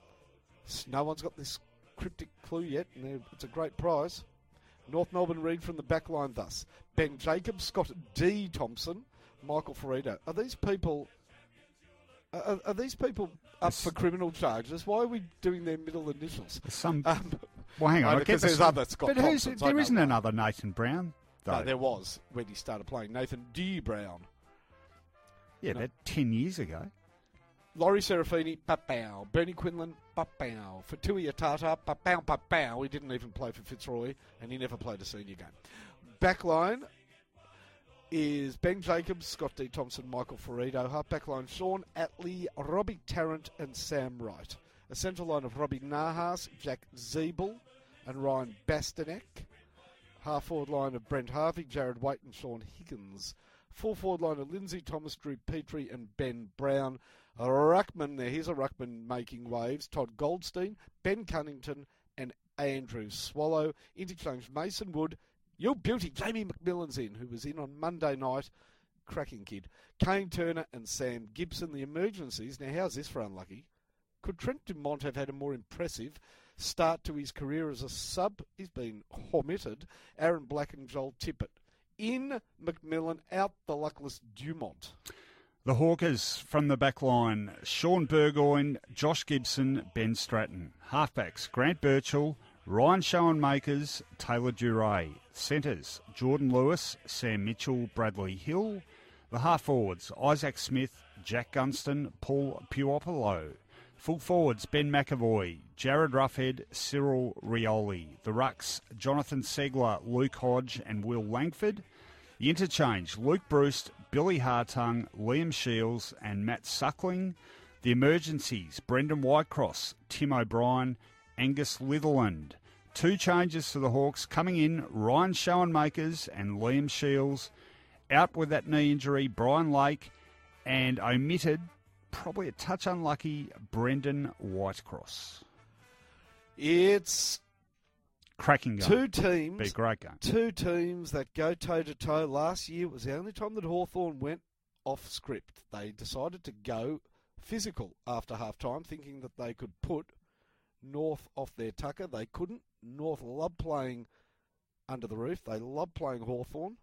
No one's got this cryptic clue yet, and it's a great prize. North Melbourne read from the back line thus: Ben Jacobs, Scott D. Thompson, Michael Ferrito. Are these people... Are, are these people up for criminal charges? Why are we doing their middle initials? Some. Um, Well, hang on. Oh, I because get there's the- other Scott But who's, Thompsons, I there know isn't why. another Nathan Brown, though. no, there was when he started playing. Nathan D. Brown. yeah, no. that ten years ago. Laurie Serafini, pa-pow. Bernie Quinlan, pa-pow. Fatui Atata, pa-pow, pa-pow. He didn't even play for Fitzroy, and he never played a senior game. Backline is Ben Jacobs, Scott D. Thompson, Michael Ferrito. Half backline, Sean Atley, Robbie Tarrant, and Sam Wright. A central line of Robbie Nahas, Jack Zeeble, and Ryan Bastanek. Half forward line of Brent Harvey, Jared Waite, and Sean Higgins. Full forward line of Lindsay Thomas, Drew Petrie, and Ben Brown. A ruckman there. Here's a ruckman making waves. Todd Goldstein, Ben Cunnington, and Andrew Swallow. Interchange Mason Wood. Your beauty, Jamie McMillan's in, who was in on Monday night. Cracking kid. Kane Turner and Sam Gibson. The emergencies. Now, how's this for unlucky? Could Trent Dumont have had a more impressive start to his career as a sub? He's been omitted. Aaron Black and Joel Tippett. In McMillan, out the luckless Dumont. The Hawkers from the back line, Sean Burgoyne, Josh Gibson, Ben Stratton. Halfbacks, Grant Birchall, Ryan Schoenmakers, Taylor Duray. Centres, Jordan Lewis, Sam Mitchell, Bradley Hill. The half-forwards, Isaac Smith, Jack Gunston, Paul Puopolo. Full forwards, Ben McAvoy, Jared Ruffhead, Cyril Rioli. The rucks, Jonathan Segler, Luke Hodge and Will Langford. The interchange, Luke Bruce, Billy Hartung, Liam Shields and Matt Suckling. The emergencies, Brendan Whitecross, Tim O'Brien, Angus Litherland. Two changes for the Hawks coming in, Ryan Schoenmakers and Liam Shields. out with that knee injury, Brian Lake, and omitted, probably a touch unlucky, Brendan Whitecross. It's cracking game. two teams. Be a great game. Two teams that go toe to toe. Last year was the only time that Hawthorn went off script. They decided to go physical after half time, thinking that they could put North off their tucker. They couldn't. North loved playing under the roof. They loved playing Hawthorn.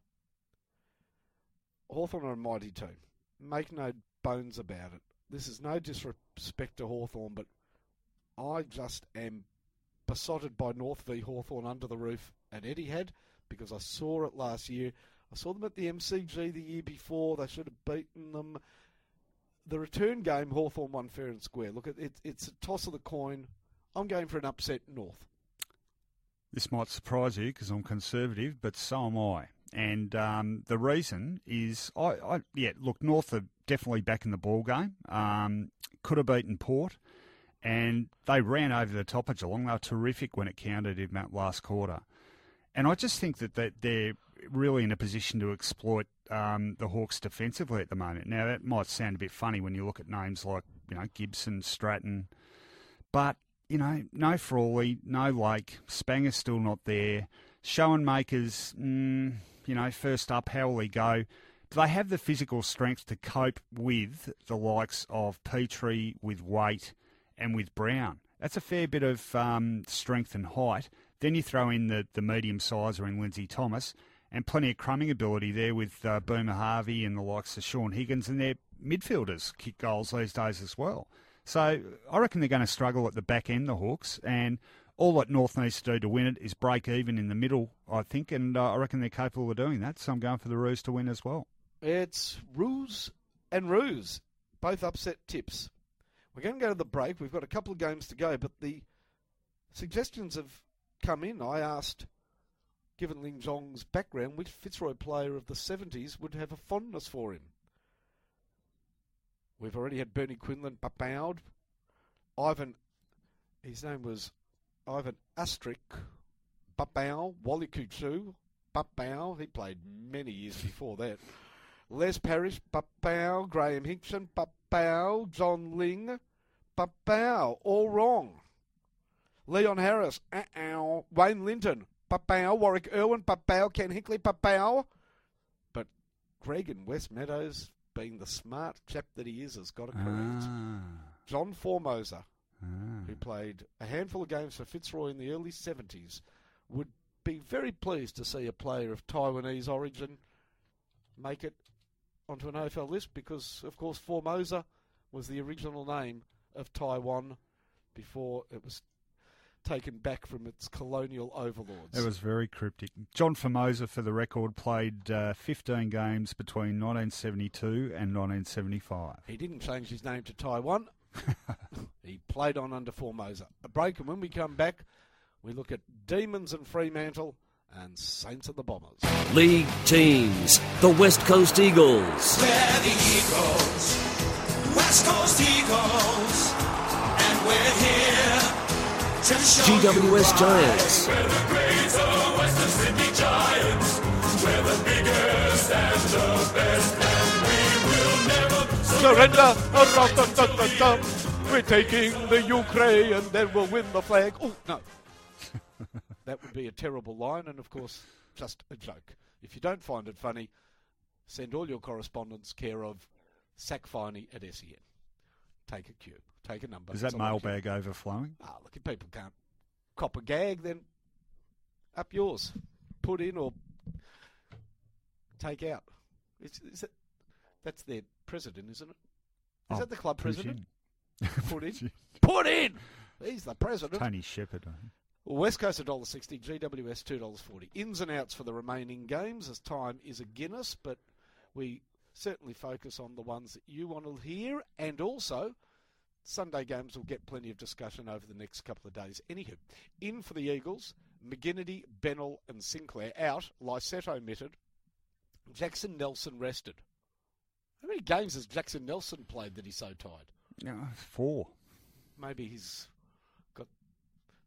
Hawthorn are a mighty team. Make no bones about it. This is no disrespect to Hawthorn, but I just am besotted by North v Hawthorn under the roof at Etihad because I saw it last year. I saw them at the M C G the year before. They should have beaten them. The return game, Hawthorn won fair and square. Look, it, it's a toss of the coin. I'm going for an upset North. This might surprise you because I'm conservative, but so am I. And um, the reason is, I, I yeah, look, North are definitely back in the ball game. Um, could have beaten Port, and they ran over the top of Geelong. They were terrific when it counted in that last quarter. And I just think that they, they're really in a position to exploit um, the Hawks defensively at the moment. Now, that might sound a bit funny when you look at names like, you know, Gibson, Stratton, but, you know, no Frawley, no Lake, Spanger's still not there. Schoenmakers, mm, you know, first up, how will he go? Do they have the physical strength to cope with the likes of Petrie, with Waite, and with Brown? That's a fair bit of um, strength and height. Then you throw in the, the medium sizer in Lindsay Thomas, and plenty of crumbing ability there with uh, Boomer Harvey and the likes of Sean Higgins, and their midfielders kick goals these days as well. So I reckon they're going to struggle at the back end, the Hawks, and all that North needs to do to win it is break even in the middle, I think, and uh, I reckon they're capable of doing that, so I'm going for the Roos to win as well. It's Roos and Roos, both upset tips. We're going to go to the break. We've got a couple of games to go, but the suggestions have come in. I asked, given Ling Zhong's background, which Fitzroy player of the seventies would have a fondness for him. We've already had Bernie Quinlan, Bapoud, Ivan, his name was Ivan Astrick, Bapoud, Wally Kuchu, Bapoud, he played many years before that. Les Parrish, Bapoud, Graham Hinkson, Bapoud, John Ling, Bapoud, all wrong. Leon Harris, uh-oh, Wayne Linton, Bapoud, Warwick Irwin, Bapoud, Ken Hickley, Bapoud. But Greg in West Meadows, being the smart chap that he is, has got it correct. Ah. John Formosa, Ah. who played a handful of games for Fitzroy in the early seventies, would be very pleased to see a player of Taiwanese origin make it onto an A F L list because, of course, Formosa was the original name of Taiwan before it was taken back from its colonial overlords. It was very cryptic. John Formosa, for the record, played uh, fifteen games between nineteen seventy-two and nineteen seventy-five. He didn't change his name to Taiwan. He played on under Formosa. A break, and when we come back, we look at Demons and Fremantle and Saints and the Bombers. League teams, the West Coast Eagles. We're the Eagles, West Coast Eagles, and we're here to show G W S you why. Giants. We're the greater Western Sydney Giants. We're the biggest and the best, and we will never Surrender! Dum-dum-dum-dum. We're taking the Ukraine and then we'll win the flag. Oh, no. That would be a terrible line and, of course, just a joke. If you don't find it funny, send all your correspondence care of Sack Finey at S E N. Take a cue. Take a number. Is that It's a long mailbag overflowing? Ah, look, if people can't cop a gag, then up yours. Put in or take out. Is, is it, that's their president, isn't it? Is Oh, that the club push president? in. Put in. Put in! He's the president. Tony Shepherd, I think. West Coast one dollar sixty, G W S two dollars forty. Ins and outs for the remaining games as time is a Guinness, but we certainly focus on the ones that you want to hear, and also Sunday games will get plenty of discussion over the next couple of days. Anywho, in for the Eagles, McGinnity, Bennell and Sinclair out, Lysette omitted, Jackson Nelson rested. How many games has Jackson Nelson played that he's so tired? No, four. Maybe he's got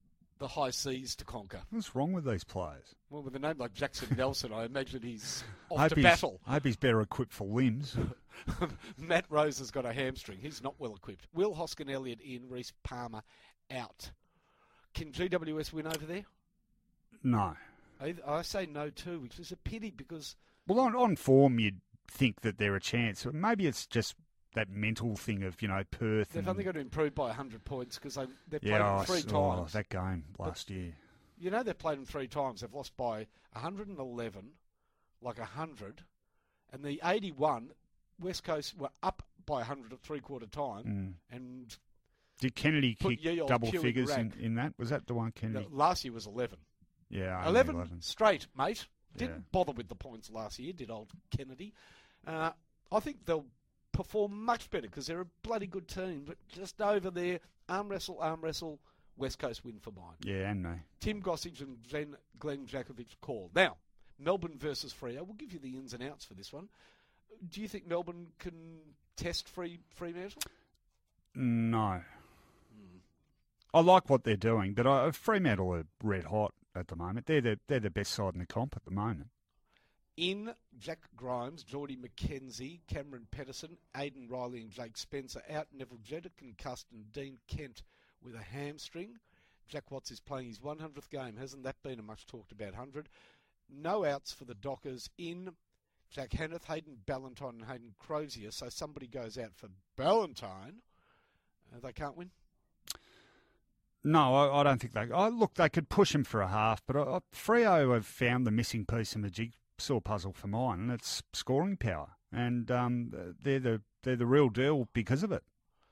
the high seas to conquer. What's wrong with these players? Well, with a name like Jackson Nelson, I imagine he's off I hope to he's- battle. I hope he's better equipped for limbs. Matt Rose has got a hamstring. He's not well equipped. Will Hoskin Elliott in, Reece Palmer out. Can G W S win over there? No. I, I say no too, which is a pity because Well, on, on form, you'd think that they're a chance. Maybe it's just that mental thing of, you know, Perth. they've and, only got to improve by one hundred points because they, they've played yeah, them I three saw times. that game last year. You know they've played them three times. They've lost by one hundred eleven, like one hundred, and the eighty-one, West Coast were up by one hundred at three-quarter time, Mm. and Did Kennedy Put kick ye old double Q in figures rack. in, in that? Was that the one Kennedy? the, last year was eleven. Yeah, only eleven, eleven. straight, mate. Didn't Yeah. bother with the points last year, did old Kennedy. Uh, I think they'll perform much better because they're a bloody good team, but just over there, arm wrestle, arm wrestle, West Coast win for mine. Yeah, and me. Tim Gossage and Glenn, Glenn Jakovic call. Now, Melbourne versus Freo. We'll give you the ins and outs for this one. Do you think Melbourne can test free Fremantle? No. I like what they're doing, but I, Fremantle are red hot at the moment. They're the, they're the best side in the comp at the moment. In, Jack Grimes, Geordie McKenzie, Cameron Pedersen, Aidan Riley and Jake Spencer out. Neville Jetta concussed and Dean Kent with a hamstring. Jack Watts is playing his one hundredth game. Hasn't that been a much talked about one hundred? No outs for the Dockers. In, Jack Hanneth, Hayden Ballantyne and Hayden Crozier. So somebody goes out for Ballantyne. Uh, they can't win? No, I, I don't think they... Oh, look, they could push him for a half, but I, I, Freo have found the missing piece in the jigsaw puzzle for mine, and it's scoring power. And um, they're the they're the real deal because of it.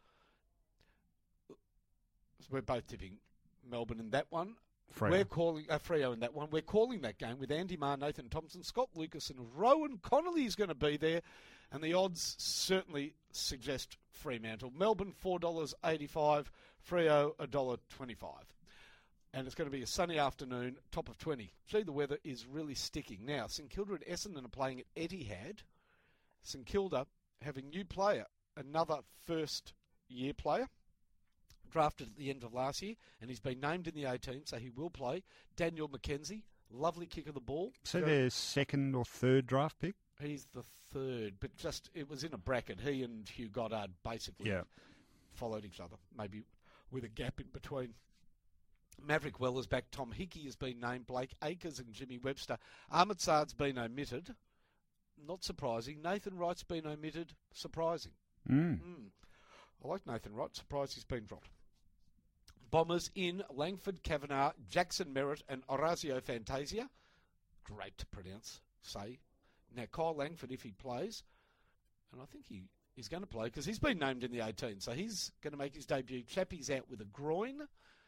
We're both tipping Melbourne in that one. Freo. We're calling uh, Freo in that one. We're calling that game with Andy Marr, Nathan Thompson, Scott Lucas, and Rowan Connolly is going to be there, and the odds certainly suggest Fremantle. Melbourne four dollars eighty-five, Freo one dollar twenty-five, and it's going to be a sunny afternoon, top of twenty. Gee, the weather is really sticking now. St Kilda and Essendon are playing at Etihad. St Kilda have a new player, another first-year player, drafted at the end of last year, and he's been named in the eighteen, so he will play. Daniel McKenzie, lovely kick of the ball. So their second or third draft pick? He's the third, but just it was in a bracket. He and Hugh Goddard basically Yeah. followed each other, maybe with a gap in between. Maverick Weller's back. Tom Hickey has been named. Blake Acres and Jimmy Webster. Ahmed Saad's been omitted. Not surprising. Nathan Wright's been omitted. Surprising. Mm. Mm. I like Nathan Wright. Surprised he's been dropped. Bombers in Langford, Kavanagh, Jackson Merritt and Orazio Fantasia. Great to pronounce, say. Now, Kyle Langford, if he plays, and I think he is going to play because he's been named in the eighteen, so he's going to make his debut. Chappie's out with a groin,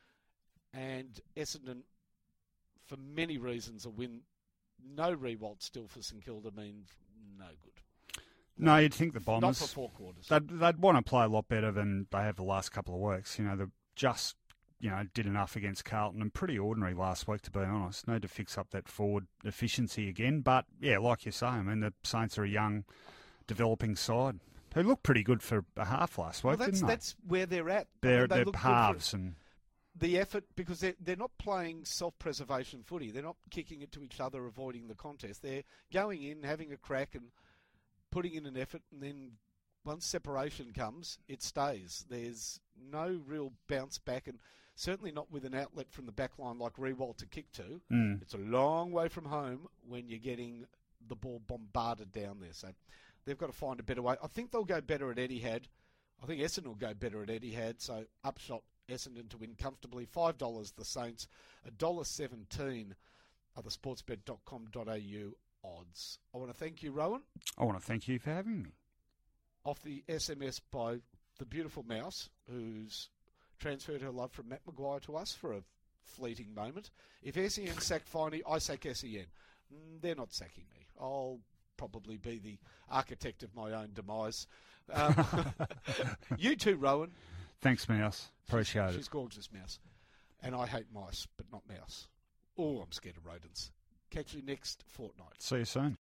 and Essendon, for many reasons, a win. No Rewalt still for St Kilda means no good. No, you'd think the Not Bombers... for four quarters. They'd, they'd want to play a lot better than they have the last couple of weeks. You know, they just, you know, did enough against Carlton and pretty ordinary last week, to be honest. Need to fix up that forward efficiency again. But, yeah, like you say, I mean, the Saints are a young, developing side who looked pretty good for a half last week, well, that's, didn't they? that's where they're at. I They're, mean, they they're look good for halves and... the effort, because they're, they're not playing self-preservation footy. They're not kicking it to each other, avoiding the contest. They're going in, having a crack and putting in an effort, and then once separation comes, it stays. There's no real bounce back, and certainly not with an outlet from the back line like Rewalt to kick to. Mm. It's a long way from home when you're getting the ball bombarded down there. So they've got to find a better way. I think they'll go better at Etihad. I think Essendon will go better at Etihad, so upshot Essendon to win comfortably. five dollars the Saints, one dollar seventeen are the sportsbet dot com dot a u odds. I want to thank you, Rowan. I want to thank you for having me. Off the S M S by the beautiful Mouse, who's transferred her love from Matt Maguire to us for a fleeting moment. If S E N sack Finey, I sack S E N. Mm, they're not sacking me. I'll probably be the architect of my own demise. Um, you too, Rowan. Thanks, Mouse. Appreciate she's, it. She's gorgeous, Mouse. And I hate mice, but not mouse. Oh, I'm scared of rodents. Catch you next fortnight. See you soon.